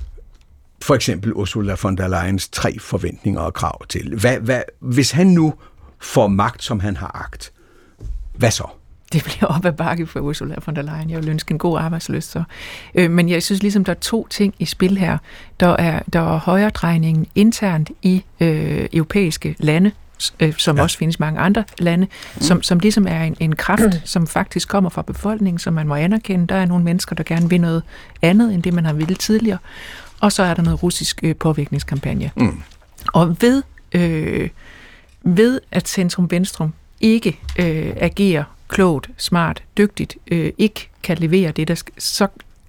S1: for eksempel Ursula von der Leyens tre forventninger og krav til? Hvad, hvad, hvis han nu får magt, som han har agt, hvad så?
S6: Det bliver op ad bakke for Ursula von der Leyen. Jeg vil ønske en god arbejdsløst. Så. Øh, men jeg synes ligesom, der er to ting i spil her. Der er, der er højredrejningen internt i øh, europæiske lande, øh, som ja. også findes i mange andre lande, mm. som, som ligesom er en, en kraft, som faktisk kommer fra befolkningen, som man må anerkende. Der er nogle mennesker, der gerne vil noget andet, end det man har ville tidligere. Og så er der noget russisk øh, påvirkningskampagne. Mm. Og ved, øh, ved at centrum-venstre ikke øh, agerer klogt, smart, dygtigt, øh, ikke kan levere det, der skal, så,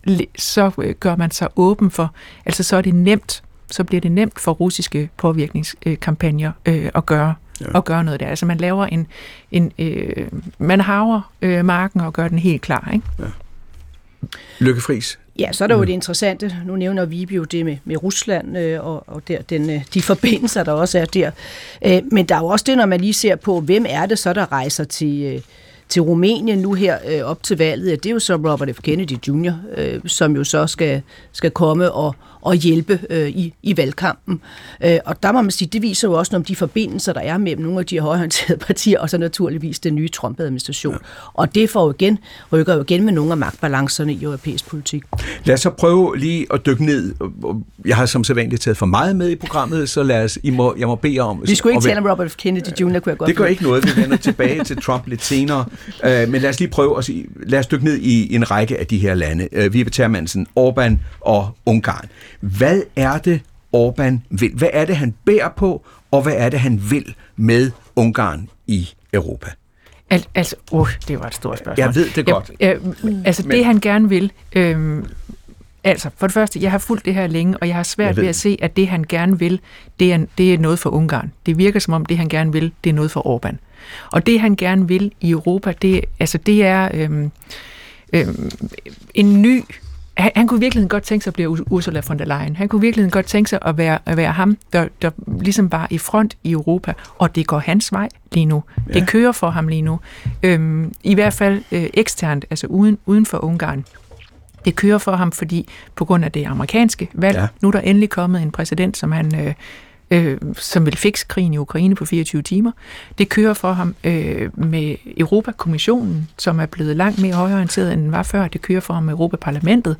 S6: så øh, gør man sig åben for, altså så er det nemt, så bliver det nemt for russiske påvirkningskampagner øh, at gøre ja. at gøre noget der. Altså man laver en, en øh, man harver øh, marken og gør den helt klar, ikke?
S1: Ja. Lykke Friis.
S4: Ja, så er der jo det interessante. Nu nævner Vibe jo det med, med Rusland øh, og, og der, den, øh, de forbindelser, der også er der. Øh, men der er jo også det, når man lige ser på, hvem er det så, der rejser til, øh, til Rumænien nu her øh, op til valget. Det er jo så Robert F. Kennedy junior, øh, som jo så skal, skal komme og, og hjælpe øh, i, i valgkampen. Øh, og der må man sige, det viser jo også nogle af de forbindelser, der er mellem nogle af de højreorienterede partier, og så naturligvis den nye Trump-administration. Ja. Og det får jo igen, rykker jo igen med nogle af magtbalancerne i europæisk politik.
S1: Lad os så prøve lige at dykke ned. Jeg har som sædvanligt taget for meget med i programmet, så lad os, I må, jeg må bede om...
S4: Vi skulle ikke tale om Robert F. Kennedy junior, kunne jeg godt.
S1: Det gør ikke noget, vi vender tilbage til Trump lidt senere. Uh, men lad os lige prøve at sige, lad os dykke ned i en række af de her lande. Uh, Vibe Termansen, Orbán og Ungarn. Hvad er det, Orbán vil? Hvad er det, han bærer på, og hvad er det, han vil med Ungarn i Europa?
S6: Al- altså, uh, det var et stort spørgsmål.
S1: Jeg ved det godt.
S6: Jeg, jeg, altså, Men... det han gerne vil... Øhm, altså, for det første, jeg har fulgt det her længe, og jeg har svært jeg ved at se, at det, han gerne vil, det er, det er noget for Ungarn. Det virker som om, det, han gerne vil, det er noget for Orbán. Og det, han gerne vil i Europa, det, altså, det er øhm, øhm, en ny... Han, han kunne virkelig godt tænke sig at blive Ursula von der Leyen. Han kunne virkelig godt tænke sig at være, at være ham, der, der ligesom var i front i Europa, og det går hans vej lige nu. Ja. Det kører for ham lige nu. Øhm, I hvert fald øh, eksternt, altså uden, uden for Ungarn. Det kører for ham, fordi på grund af det amerikanske valg, ja. Nu er der endelig kommet en præsident, som han... Øh, Øh, som vil fikse krigen i Ukraine på fireogtyve timer. Det kører for ham øh, med Europakommissionen, som er blevet langt mere højreorienteret, end den var før. Det kører for ham med Europaparlamentet.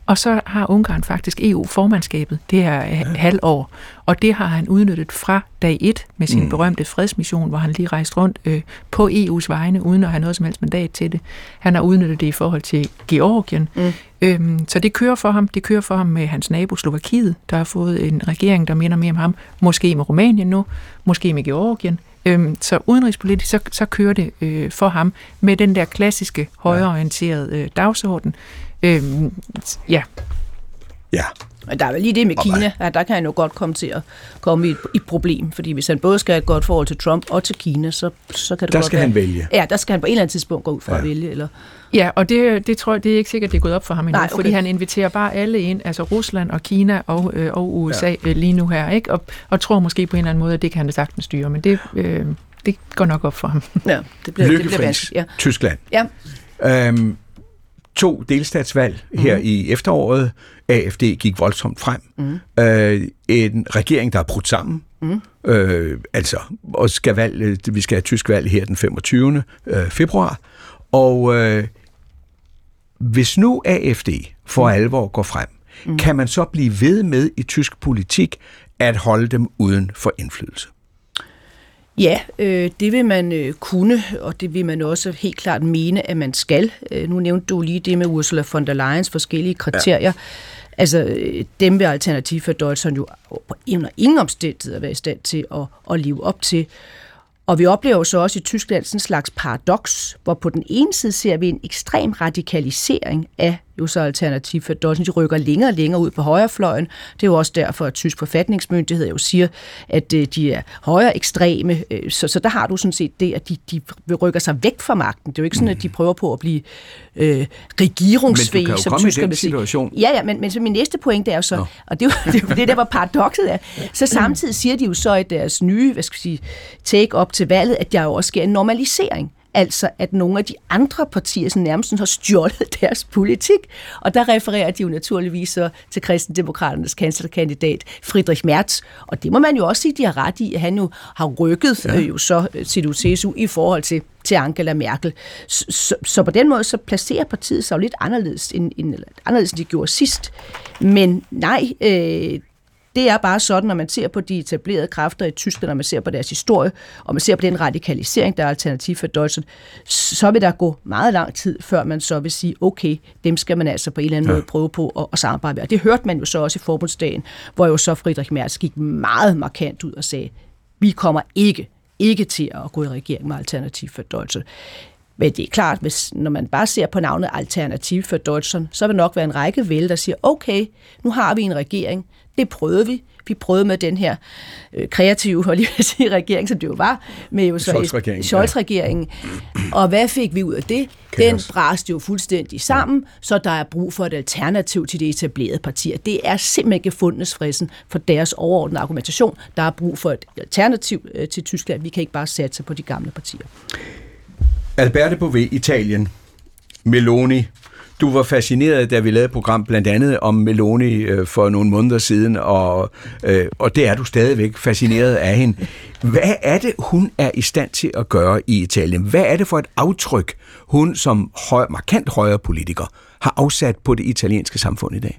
S6: Og så har Ungarn faktisk E U-formandskabet det her ja. halvår, og det har han udnyttet fra dag et med sin mm. berømte fredsmission, hvor han lige rejste rundt øh, på E U's vegne, uden at have noget som helst mandat til det. Han har udnyttet det i forhold til Georgien. Mm. Øhm, så det kører for ham. Det kører for ham med hans nabo Slovakiet, der har fået en regering, der minder mere om ham. Måske med Rumænien nu, måske med Georgien. Øhm, så udenrigspolitisk, så, så kører det øh, for ham med den der klassiske, højreorienterede øh, dagsorden. Øhm, ja.
S1: Ja.
S4: Men der er vel lige det med Kina, ja, der kan han jo godt komme til at komme i et, et problem, fordi hvis han både skal have et godt forhold til Trump og til Kina, så, så kan det
S1: der
S4: godt
S1: skal
S4: være,
S1: han vælge.
S4: Ja, der skal han på en eller anden tidspunkt gå ud fra ja. at vælge. Eller...
S6: Ja, og det, det tror jeg, det er ikke sikkert, det er gået op for ham endnu, Nej, okay. fordi han inviterer bare alle ind, altså Rusland og Kina og, øh, og U S A ja. lige nu her, ikke? Og, og tror måske på en eller anden måde, at det kan han da sagtens styre, men det, øh, det går nok op for ham.
S4: Ja, det bliver, det bliver vanskeligt. Ja.
S1: Tyskland.
S4: Ja.
S1: Øhm, to delstatsvalg her mm. i efteråret. A F D gik voldsomt frem. Mm. Øh, en regering, der er brudt sammen. Mm. Øh, altså, og skal valg, vi skal have tysk valg her den femogtyvende februar. Og øh, hvis nu A F D for mm. alvor går frem, mm. kan man så blive ved med i tysk politik at holde dem uden for indflydelse?
S4: Ja, øh, det vil man øh, kunne, og det vil man også helt klart mene, at man skal. Øh, nu nævnte du lige det med Ursula von der Leyens forskellige kriterier. Ja. Altså, øh, dem vil Alternativ for Deutschland jo på ingen omstændigheder være i stand til at, at leve op til. Og vi oplever jo så også i Tyskland sådan en slags paradoks, hvor på den ene side ser vi en ekstrem radikalisering af jo så Alternativ for Deutschland. De rykker længere og længere ud på højrefløjen. Det er jo også derfor, at tysk forfatningsmyndighed jo siger, at de er højre ekstreme. Så, så der har du sådan set det, at de, de rykker sig væk fra magten. Det er jo ikke sådan, at de prøver på at blive øh, regeringsfæhige.
S1: Men du kan jo komme i den situation.
S4: Ja, ja, men, men så min næste pointe er jo så, Nå. og det er jo det, er det der, hvor paradokset er, så samtidig siger de jo så i deres nye, hvad skal jeg sige, take op til valget, at der jo også sker en normalisering. Altså, at nogle af de andre partier sådan nærmest har stjålet deres politik. Og der refererer de jo naturligvis så til Kristendemokraternes kanslerkandidat Friedrich Merz. Og det må man jo også sige, de har ret i, at han jo har rykket ja. øh, jo så til C D U i forhold til, til Angela Merkel. Så, så, så på den måde, så placerer partiet sig jo lidt anderledes, end, end, anderledes, end de gjorde sidst. Men nej, øh, det er bare sådan, når man ser på de etablerede kræfter i Tyskland, når man ser på deres historie, og man ser på den radikalisering, der er Alternativ for Deutschland, så vil der gå meget lang tid, før man så vil sige, okay, dem skal man altså på en eller anden ja. måde prøve på at, at samarbejde med. Og det hørte man jo så også i forbundsdagen, hvor jo så Friedrich Merz gik meget markant ud og sagde, vi kommer ikke, ikke til at gå i regering med Alternativ for Deutschland. Men det er klart, hvis, når man bare ser på navnet Alternativ for Deutschland, så vil nok være en række vælge, der siger, okay, nu har vi en regering, det prøvede vi. Vi prøvede med den her øh, kreative og lige vil sige, regering, som det jo var, med jo så
S1: Scholz-regeringen.
S4: Scholz-regeringen. Ja. Og hvad fik vi ud af det? Den brast jo fuldstændig sammen, så der er brug for et alternativ til de etablerede partier. Det er simpelthen ikke fundesfristen for deres overordnede argumentation. Der er brug for et alternativ øh, til Tyskland. Vi kan ikke bare satse på de gamle partier.
S1: Alberte Bové, Italien. Meloni. Du var fascineret, da vi lavede et program blandt andet om Meloni øh, for nogle måneder siden, og, øh, og det er du stadigvæk fascineret af hende. Hvad er det, hun er i stand til at gøre i Italien? Hvad er det for et aftryk, hun som høj, markant højre politiker har afsat på det italienske samfund i dag?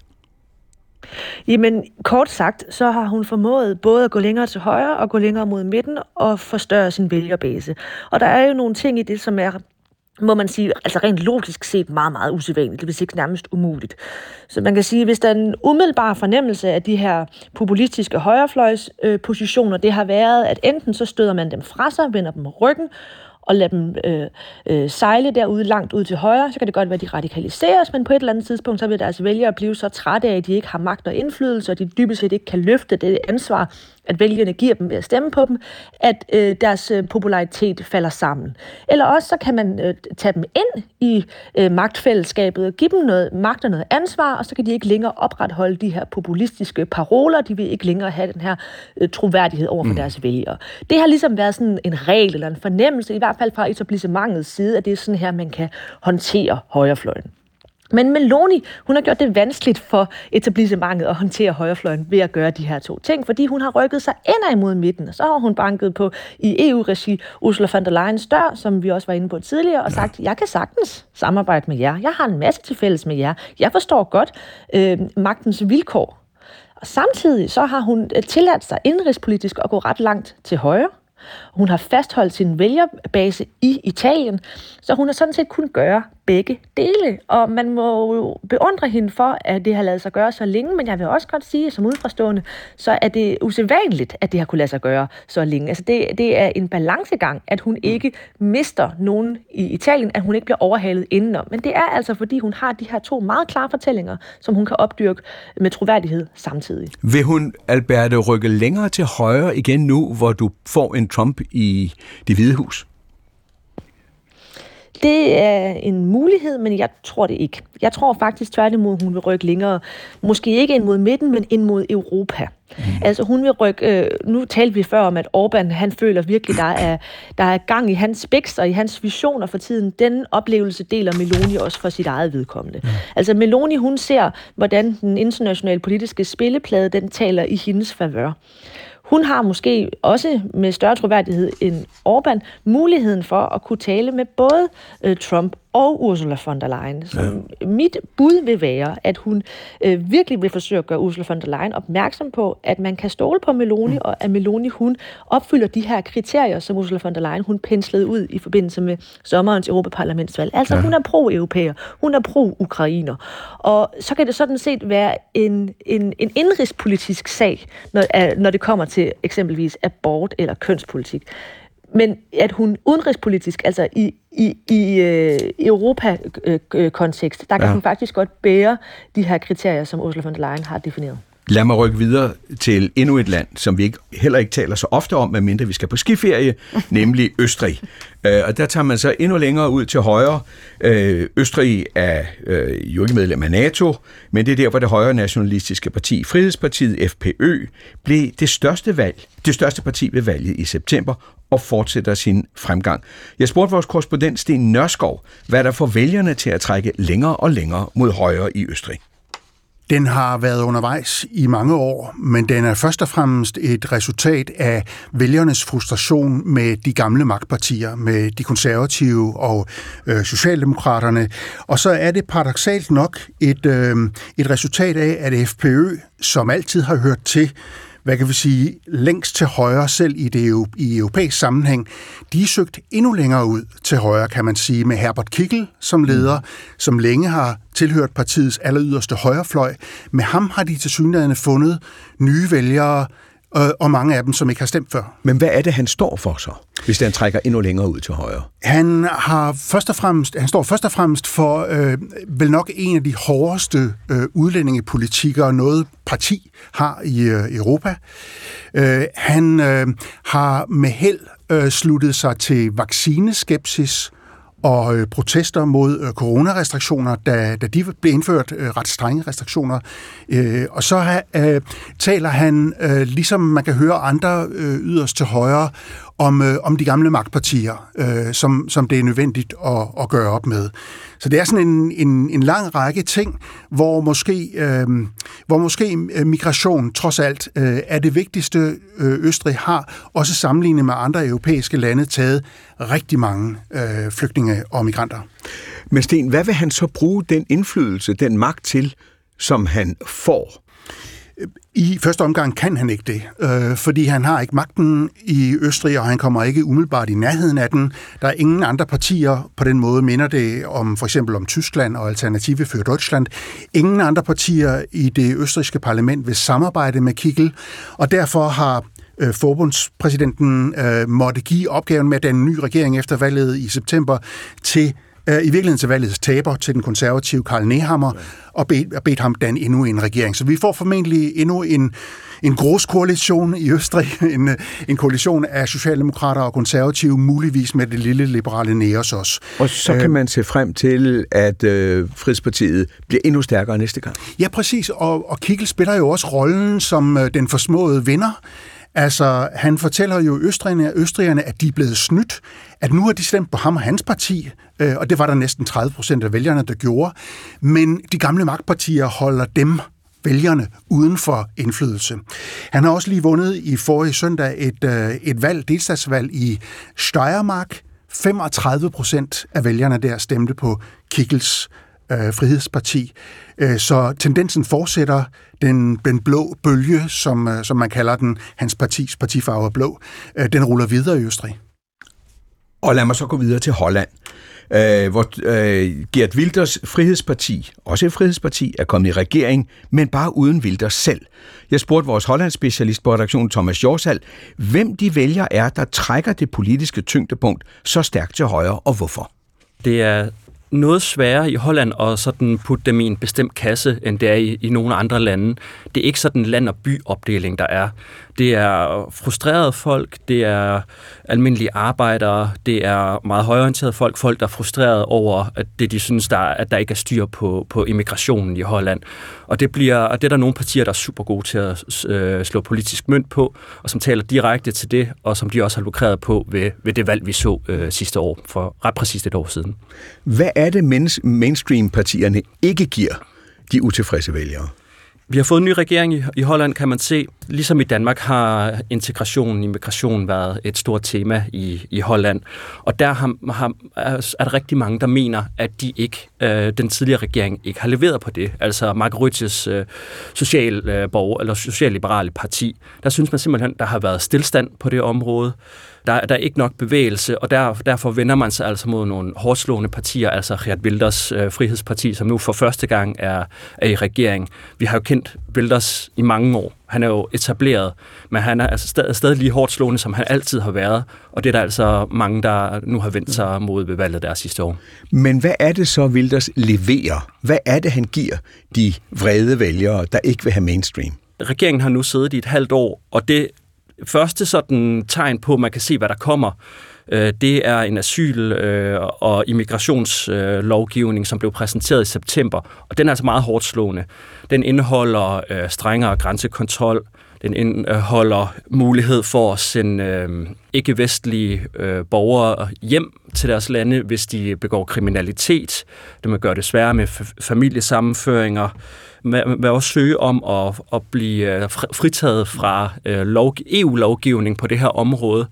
S5: Jamen, kort sagt, så har hun formået både at gå længere til højre og gå længere mod midten og forstørre sin vælgerbase. Og der er jo nogle ting i det, som er, må man sige, altså rent logisk set meget, meget usædvanligt. Det vil sige nærmest umuligt. Så man kan sige, hvis der er en umiddelbar fornemmelse af de her populistiske højrefløjspositioner, øh, det har været, at enten så støder man dem fra sig, vender dem ryggen, og lade dem øh, øh, sejle derude langt ud til højre, så kan det godt være, at de radikaliseres, men på et eller andet tidspunkt, så vil deres vælgere blive så trætte af, at de ikke har magt og indflydelse, og de dybest set ikke kan løfte det ansvar, at vælgerne giver dem ved at stemme på dem, at øh, deres øh, popularitet falder sammen. Eller også så kan man øh, tage dem ind i øh, magtfællesskabet og give dem noget magt og noget ansvar, og så kan de ikke længere opretholde de her populistiske paroler, de vil ikke længere have den her øh, troværdighed over for mm. deres vælgere. Det har ligesom været sådan en regel eller en fornemmelse, i hvert fald fra etablissementets side, at det er sådan her, man kan håndtere højrefløjen. Men Meloni, hun har gjort det vanskeligt for etablissementet at håndtere højrefløjen ved at gøre de her to ting, fordi hun har rykket sig indad imod midten, og så har hun banket på i E U-regi Ursula von der Leyens dør, som vi også var inde på tidligere, og sagt, jeg kan sagtens samarbejde med jer. Jeg har en masse til fælles med jer. Jeg forstår godt øh, magtens vilkår. Og samtidig så har hun tilladt sig indrigspolitisk at gå ret langt til højre. Hun har fastholdt sin vælgerbase i Italien, så hun har sådan set kunnet gøre begge dele. Og man må jo beundre hende for, at det har ladet sig gøre så længe, men jeg vil også godt sige, som udefrastående, så er det usædvanligt, at det har kunne lade sig gøre så længe. Altså det, det er en balancegang, at hun ikke mister nogen i Italien, at hun ikke bliver overhalet indenom. Men det er altså, fordi hun har de her to meget klare fortællinger, som hun kan opdyrke med troværdighed samtidig.
S1: Vil hun, Alberte, rykke længere til højre igen nu, hvor du får en Trump i Det Hvide Hus?
S5: Det er en mulighed, men jeg tror det ikke. Jeg tror faktisk tværtimod, hun vil rykke længere. Måske ikke ind mod midten, men ind mod Europa. Mm. Altså hun vil rykke, øh, nu talte vi før om, at Orbán, han føler virkelig, der er, der er gang i hans spiks og i hans visioner for tiden. Den oplevelse deler Meloni også for sit eget vedkommende. Mm. Altså Meloni, hun ser, hvordan den internationale politiske spilleplade, den taler i hendes favør. Hun har måske også med større troværdighed end Orbán muligheden for at kunne tale med både øh, Trump og Ursula von der Leyen. Så ja. Mit bud vil være, at hun øh, virkelig vil forsøge at gøre Ursula von der Leyen opmærksom på, at man kan stole på Meloni, mm. og at Meloni hun opfylder de her kriterier, som Ursula von der Leyen hun penslede ud i forbindelse med sommerens Europaparlamentsvalg. Altså ja. Hun er pro-europæer, hun er pro-ukrainer. Og så kan det sådan set være en, en, en indrigspolitisk sag, når, når det kommer til eksempelvis abort eller kønspolitik. Men at hun udenrigspolitisk, altså i, i, i øh, Europa-kontekst, der kan ja. Hun faktisk godt bære de her kriterier, som Ursula von der Leyen har defineret.
S1: Lad mig rykke videre til endnu et land, som vi ikke, heller ikke taler så ofte om, medmindre vi skal på skiferie, nemlig Østrig. Øh, og der tager man så endnu længere ud til højre. Øh, Østrig er øh, jo ikke medlem af NATO, men det er der, hvor det højre nationalistiske parti, Frihedspartiet, F P Ø, blev det største valg, det største parti ved valget i september, og fortsætter sin fremgang. Jeg spurgte vores korrespondent Sten Nørskov, hvad der får vælgerne til at trække længere og længere mod højre i Østrig.
S7: Den har været undervejs i mange år, men den er først og fremmest et resultat af vælgernes frustration med de gamle magtpartier, med de konservative og øh, socialdemokraterne. Og så er det paradoksalt nok et, øh, et resultat af, at F P Ø, som altid har hørt til, hvad kan vi sige, længst til højre selv i det i europæisk sammenhæng, de er søgt endnu længere ud til højre, kan man sige, med Herbert Kickl som leder, mm. som længe har tilhørt partiets alleryderste højrefløj. Med ham har de tilsyneladende fundet nye vælgere, og mange af dem, som ikke har stemt før.
S1: Men hvad er det, han står for så, hvis han trækker endnu længere ud til højre?
S7: Han har først og fremmest, han står først og fremmest for øh, vel nok en af de hårdeste øh, udlændingepolitikker, noget parti har i øh, Europa. Øh, han øh, har med held øh, sluttet sig til vaccineskepsis og øh, protester mod øh, coronarestriktioner, da, da de blev indført, øh, ret strenge restriktioner. Øh, og så øh, taler han, øh, ligesom man kan høre andre øh, yderst til højre, om, øh, om de gamle magtpartier, øh, som, som det er nødvendigt at, at gøre op med. Så det er sådan en, en, en lang række ting, hvor måske, øh, hvor måske migration trods alt øh, er det vigtigste, øh, Østrig har, også sammenlignet med andre europæiske lande, taget rigtig mange øh, flygtninge og migranter.
S1: Men Sten, hvad vil han så bruge den indflydelse, den magt til, som han får?
S7: I første omgang kan han ikke det, øh, fordi han har ikke magten i Østrig, og han kommer ikke umiddelbart i nærheden af den. Der er ingen andre partier på den måde, minder det om for eksempel om Tyskland og Alternative für Deutschland. Ingen andre partier i det østrigske parlament vil samarbejde med Kickl, og derfor har øh, forbundspræsidenten øh, måtte give opgaven med den nye regering efter valget i september til i virkeligheden til valgets taber, til den konservative Karl Nehammer, ja. og bedt, bedt ham danne endnu en regering. Så vi får formentlig endnu en, en gros koalition i Østrig, en, en koalition af socialdemokrater og konservative, muligvis med det lille liberale Neos også.
S1: Og så kan man se frem til, at øh, Frihedspartiet bliver endnu stærkere næste gang.
S7: Ja, præcis, og, og Kickl spiller jo også rollen som øh, den forsmåede vinder Altså, han fortæller jo østrigerne, østrigerne, at de er blevet snydt, at nu har de stemt på ham og hans parti, øh, og det var der næsten tredive procent af vælgerne, der gjorde. Men de gamle magtpartier holder dem, vælgerne, uden for indflydelse. Han har også lige vundet i forrige søndag et, øh, et valg, delstatsvalg i Steiermark. femogtredive procent af vælgerne der stemte på Kickels øh, frihedsparti. Øh, så tendensen fortsætter. Den, den blå bølge, som, øh, som man kalder den, hans partis partifarve er blå, øh, den ruller videre i Østrig.
S1: Og lad mig så gå videre til Holland, øh, hvor øh, Geert Wilders frihedsparti, også et frihedsparti, er kommet i regering, men bare uden Wilders selv. Jeg spurgte vores Holland-specialist på redaktionen Thomas Jorsal, hvem de vælger er, der trækker det politiske tyngdepunkt så stærkt til højre, og hvorfor?
S12: Det er noget sværere i Holland at sådan putte dem i en bestemt kasse, end det er i, i nogle andre lande. Det er ikke sådan en land- og byopdeling, der er. Det er frustrerede folk, det er almindelige arbejdere, det er meget højorienterede folk, folk, der er frustrerede over, at det de synes, der, at der ikke er styr på, på immigrationen i Holland. Og det, bliver, og det er der nogle partier, der er super gode til at øh, slå politisk mønt på, og som taler direkte til det, og som de også har lukreret på ved, ved det valg, vi så øh, sidste år, for ret præcist et år siden.
S1: Hvad er det, mainstream-partierne ikke giver de utilfredse vælgere?
S12: Vi har fået en ny regering i, i Holland, kan man se. Ligesom i Danmark har integrationen, immigration været et stort tema i, i Holland. Og der har, har, er der rigtig mange, der mener, at de ikke, øh, den tidligere regering ikke har leveret på det. Altså Mark Rüttes øh, social, øh, borger, eller socialliberale parti. Der synes man simpelthen, der har været stillstand på det område. Der, der er ikke nok bevægelse, og der, derfor vender man sig altså mod nogle hårdslående partier, altså Geert Wilders øh, frihedsparti, som nu for første gang er, er i regering. Vi har jo kendt Wilders i mange år. Han er jo etableret, men han er altså stadig, stadig lige hårdt slående, som han altid har været, og det er der altså mange, der nu har vendt sig mod ved valget der sidste år.
S1: Men hvad er det så, Wilders leverer? Hvad er det, han giver de vrede vælgere, der ikke vil have mainstream?
S12: Regeringen har nu siddet i et halvt år, og det første sådan tegn på, at man kan se, hvad der kommer, det er en asyl- og immigrationslovgivning, som blev præsenteret i september, og den er altså meget hårdt slående. Den indeholder strengere grænsekontrol, den indeholder mulighed for at sende ikke-vestlige borgere hjem til deres lande, hvis de begår kriminalitet. Det må gøre det sværere med familiesammenføringer. Man vil også søge om at, at blive fritaget fra E U-lovgivning på det her område,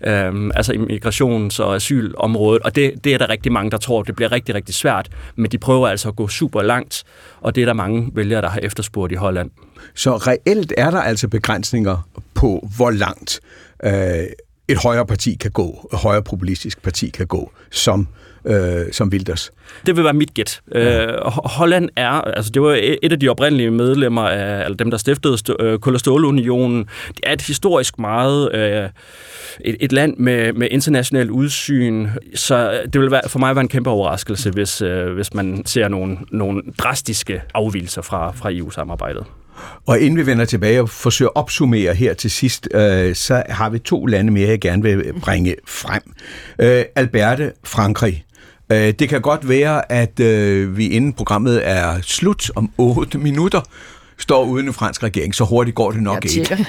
S12: altså immigrations- og asylområdet, og det, det er der rigtig mange, der tror, det bliver rigtig, rigtig svært, men de prøver altså at gå super langt, og det er der mange vælgere, der har efterspurgt i Holland.
S1: Så reelt er der altså begrænsninger på, hvor langt øh, et højre parti kan gå, et højre populistisk parti kan gå, som Øh, som Wilders.
S12: Det vil være mit gæt. Ja. Øh, Holland er, altså det var et af de oprindelige medlemmer af, eller dem, der stiftede øh, Kul- og Stålunionen. Det er et historisk meget øh, et, et land med, med international udsyn, så det vil være, for mig være en kæmpe overraskelse, hvis, øh, hvis man ser nogle, nogle drastiske afvigelser fra, fra E U-samarbejdet.
S1: Og inden vi vender tilbage og forsøger at opsummere her til sidst, øh, så har vi to lande mere, jeg gerne vil bringe frem. Øh, Alberte, Frankrig. Øh, det kan godt være, at øh, vi inden programmet er slut om otte minutter, står uden en fransk regering. Så hurtigt går det nok ikke.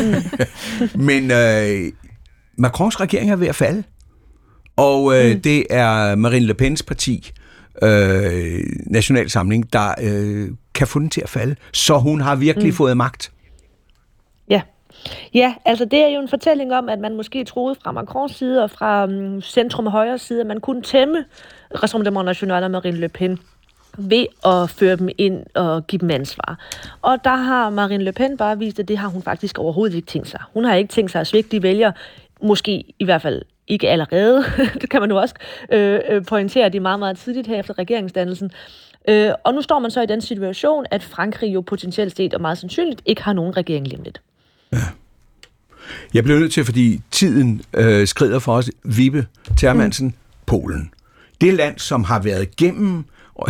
S1: Men øh, Macrons regering er ved at falde. Og øh, mm. det er Marine Le Pens parti, øh, National Samling, der øh, kan få den til at falde. Så hun har virkelig mm. fået magt.
S5: Ja. Ja, altså det er jo en fortælling om, at man måske troede fra Macrons side og fra um, centrum og højre side, at man kunne tæmme Rassemblement National og Marine Le Pen ved at føre dem ind og give dem ansvar. Og der har Marine Le Pen bare vist, at det har hun faktisk overhovedet ikke tænkt sig. Hun har ikke tænkt sig at svigte de vælgere, måske i hvert fald ikke allerede. Det kan man jo også øh, pointere, det er meget, meget tidligt her efter regeringsdannelsen. Øh, og nu står man så i den situation, at Frankrig jo potentielt set og meget sandsynligt ikke har nogen regering lige om lidt.
S1: Ja. Jeg bliver nødt til, fordi tiden øh, skrider for os. Vibe Termansen, mm. Polen. Det land, som har været gennem...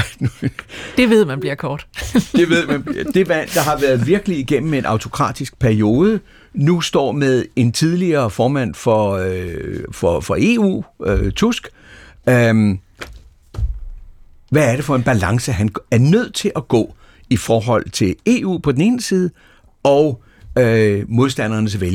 S6: det ved man bliver kort.
S1: det ved man. Det land, der har været virkelig igennem en autokratisk periode, nu står med en tidligere formand for, øh, for, for E U, øh, Tusk. Um, hvad er det for en balance, han er nødt til at gå i forhold til E U på den ene side, og øh, modstandernes vælgere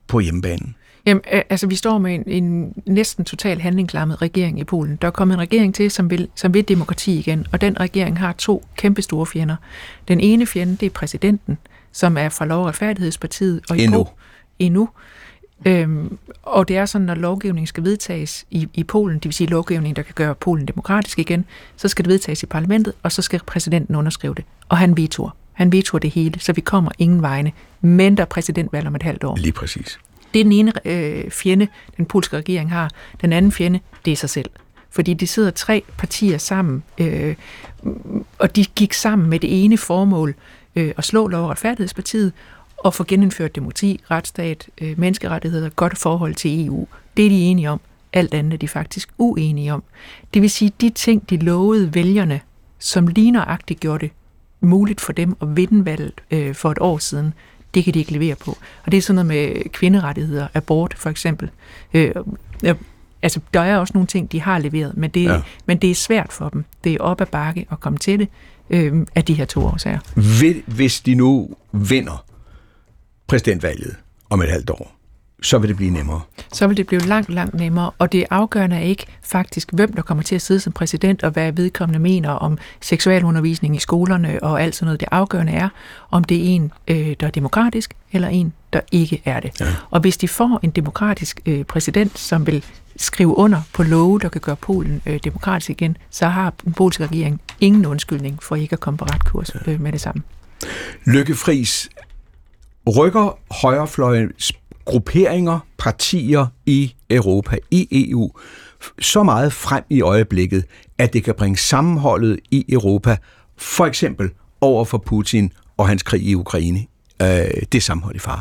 S1: på hjemmebanen?
S6: Jamen, altså, vi står med en, en næsten totalt handlingslammet regering i Polen. Der er kommet en regering til, som vil, som vil demokrati igen, og den regering har to kæmpe store fjender. Den ene fjende, det er præsidenten, som er fra Lov- og Retfærdighedspartiet. Og
S1: endnu.
S6: I Pol- endnu. Øhm, og det er sådan, når lovgivning skal vedtages i, i Polen, det vil sige lovgivning, der kan gøre Polen demokratisk igen, så skal det vedtages i parlamentet, og så skal præsidenten underskrive det. Og han vetoer. Han vetoer det hele, så vi kommer ingen vegne, men der er præsidentvalg om et halvt år.
S1: Lige præcis.
S6: Det er den ene øh, fjende, den polske regering har. Den anden fjende, det er sig selv. Fordi de sidder tre partier sammen, øh, og de gik sammen med det ene formål, øh, at slå Lov- og Retfærdighedspartiet, og få genindført demokrati, retsstat, øh, menneskerettigheder, godt forhold til E U. Det er de enige om. Alt andet er de faktisk uenige om. Det vil sige, de ting, de lovede vælgerne, som lige nøjagtigt gjorde det muligt for dem at vinde valget øh, for et år siden, det kan de ikke levere på. Og det er sådan noget med kvinderettigheder, abort for eksempel. Øh, øh, altså, der er også nogle ting, de har leveret, men det, ja. men det er svært for dem. Det er op ad bakke at komme til det øh, af de her to årsager.
S1: Hvis de nu vinder præsidentvalget om et halvt år, så vil det blive nemmere.
S6: Så vil det blive langt, langt nemmere, og det afgørende er ikke faktisk, hvem der kommer til at sidde som præsident, og hvad vedkommende mener om seksualundervisning i skolerne og alt sådan noget. Det afgørende er, om det er en, øh, der er demokratisk, eller en, der ikke er det. Ja. Og hvis de får en demokratisk øh, præsident, som vil skrive under på love, der kan gøre Polen øh, demokratisk igen, så har den polske regering ingen undskyldning for ikke at komme på ret kurs øh, med det samme.
S1: Lykke Friis, rykker højrefløjens grupperinger, partier i Europa, i E U, så meget frem i øjeblikket, at det kan bringe sammenholdet i Europa, for eksempel over for Putin og hans krig i Ukraine, øh, det sammenhold i fare?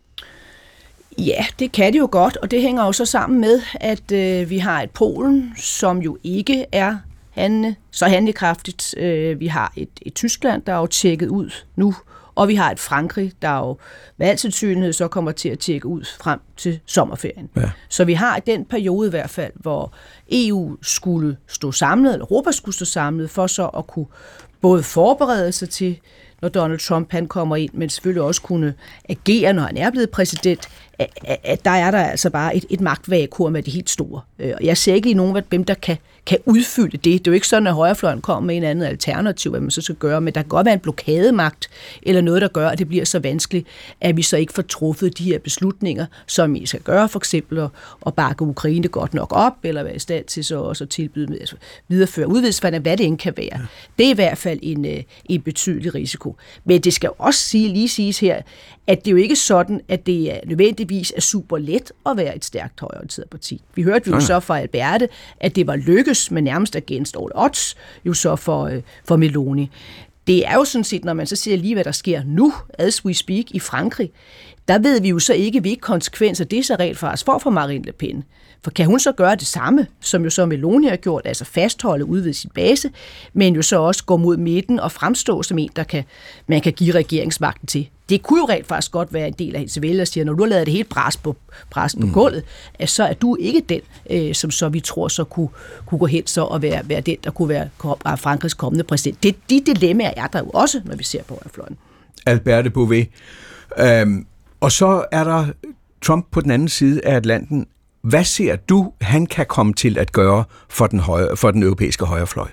S4: Ja, det kan det jo godt, og det hænger jo så sammen med, at øh, vi har et Polen, som jo ikke er handle, så handlekraftigt. Øh, vi har et, et Tyskland, der er jo tjekket ud nu, og vi har et Frankrig, der jo med al sandsynlighed så kommer til at tjekke ud frem til sommerferien. Ja. Så vi har i den periode i hvert fald, hvor E U skulle stå samlet, eller Europa skulle stå samlet, for så at kunne både forberede sig til, når Donald Trump han kommer ind, men selvfølgelig også kunne agere, når han er blevet præsident, at, at der er der altså bare et, et magtvakuum med de helt store. Og jeg ser ikke lige nogen af dem, der kan, kan udfylde det. Det er jo ikke sådan, at højrefløjen kommer med en anden alternativ, hvad man så skal gøre, men der kan godt være en blokademagt, eller noget, der gør, at det bliver så vanskeligt, at vi så ikke får truffet de her beslutninger, som vi skal gøre, for eksempel at, at bakke Ukraine godt nok op, eller være i stand til så også at tilbyde, altså videreføre udvidelsesforhandlinger, hvad det end kan være. Det er i hvert fald en, en betydelig risiko. Men det skal også sige, lige siges her, at det jo ikke sådan, at det er nødvendigvis er super let at være et stærkt højreorienteret parti. Vi hørte jo så fra Alberte, at det var lykkes, men nærmest against all odds, jo så for, for Meloni. Det er jo sådan set, når man så ser lige, hvad der sker nu, as we speak, i Frankrig, der ved vi jo så ikke, hvilke konsekvenser det så rent faktisk får for Marine Le Pen. For kan hun så gøre det samme, som jo så Meloni har gjort, altså fastholde, udvide sin base, men jo så også gå mod midten og fremstå som en, der kan, man kan give regeringsmagten til. Det kunne jo rent faktisk godt være en del af hendes vælger, der siger, når du har lavet det helt pres på, pres på mm. gulvet, så er du ikke den, øh, som så vi tror så kunne, kunne gå hen så og være, være den, der kunne være Frankrigs kommende præsident. Det, de dilemmaer er der jo også, når vi ser på højrefløjen.
S1: Alberte Bouvet. Øhm, og så er der Trump på den anden side af Atlanten. Hvad ser du, han kan komme til at gøre for den, højre, for den europæiske højrefløj?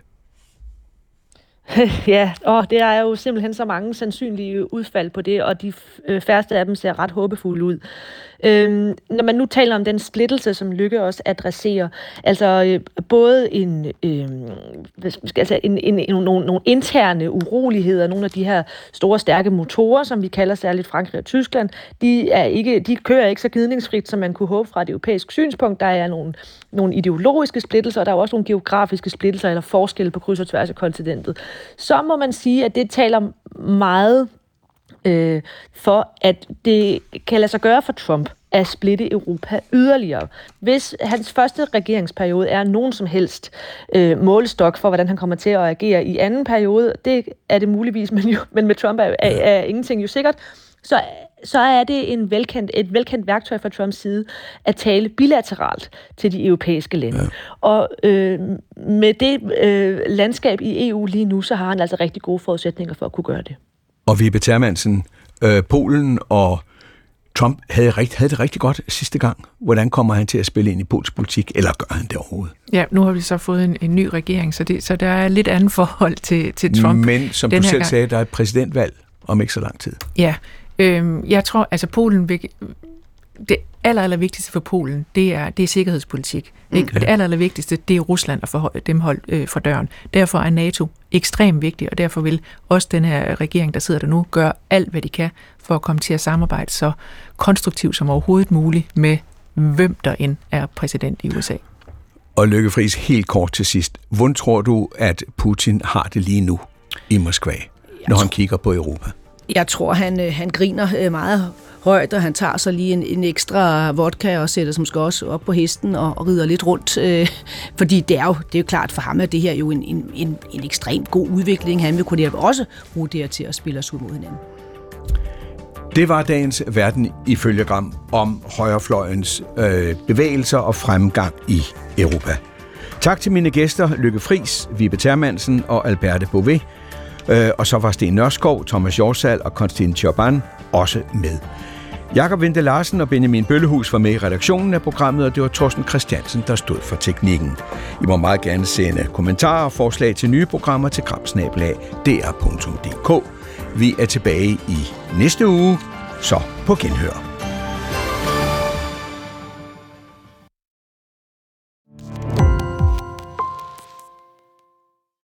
S5: Ja, og det er jo simpelthen så mange sandsynlige udfald på det, og de færreste af dem ser ret håbefulde ud. Øhm, når man nu taler om den splittelse, som Lykke også adresserer, altså øh, både en, øh, altså en, en, en, nogle, nogle interne uroligheder, nogle af de her store, stærke motorer, som vi kalder særligt Frankrig og Tyskland, de, er ikke, de kører ikke så gnidningsfrit, som man kunne håbe fra et europæisk synspunkt. Der er nogle, nogle ideologiske splittelser, og der er også nogle geografiske splittelser eller forskelle på kryds og tværs af kontinentet. Så må man sige, at det taler meget øh, for, at det kan lade sig gøre for Trump at splitte Europa yderligere. Hvis hans første regeringsperiode er nogen som helst øh, målestok for, hvordan han kommer til at agere i anden periode, det er det muligvis, men, jo, men med Trump er, er, er ingenting jo sikkert, så, så er det en velkendt, et velkendt værktøj fra Trumps side at tale bilateralt til de europæiske lande. Ja. Og øh, med det øh, landskab i E U lige nu, så har han altså rigtig gode forudsætninger for at kunne gøre det.
S1: Og Vibe Termansen, øh, Polen og Trump havde, rigt, havde det rigtig godt sidste gang. Hvordan kommer han til at spille ind i polsk politik, eller gør han det overhovedet?
S6: Ja, nu har vi så fået en, en ny regering, så, det, så der er lidt andet forhold til, til Trump.
S1: Men som du selv gang. sagde, der er et præsidentvalg om ikke så lang tid.
S6: Ja, øh, jeg tror, altså Polen vil... Det aller, aller vigtigste for Polen, det er, det er sikkerhedspolitik. Ikke? Mm. Og det aller, aller vigtigste, det er Rusland at få dem holdt øh, fra døren. Derfor er NATO ekstremt vigtig, og derfor vil også den her regering, der sidder der nu, gøre alt, hvad de kan for at komme til at samarbejde så konstruktivt som overhovedet muligt med hvem der end er præsident i U S A.
S1: Og Lykke Friis, helt kort til sidst. Hvordan tror du, at Putin har det lige nu i Moskva, når han kigger på Europa?
S4: Jeg tror, han, han griner meget højt, og han tager så lige en, en ekstra vodka og sætter som skal også op på hesten og, og rider lidt rundt. Øh, fordi det er, jo, det er jo klart for ham, at det her er jo en, en, en, en ekstremt god udvikling. Han vil kunne også bruge det her til at spille os ud mod hinanden.
S1: Det var dagens Verden ifølge Gram om højrefløjens øh, bevægelser og fremgang i Europa. Tak til mine gæster, Lykke Friis, Vibe Termansen og Alberte Bouvet. Øh, og så var Sten Nørskov, Thomas Jorsal og Konstantin Tjorban også med. Jakob Winde Larsen og Benjamin Bøllehus var med i redaktionen af programmet, og det var Torsten Christiansen, der stod for teknikken. I må meget gerne sende kommentarer og forslag til nye programmer til gram bindestreg d r punktum d k. Vi er tilbage i næste uge, så på genhør.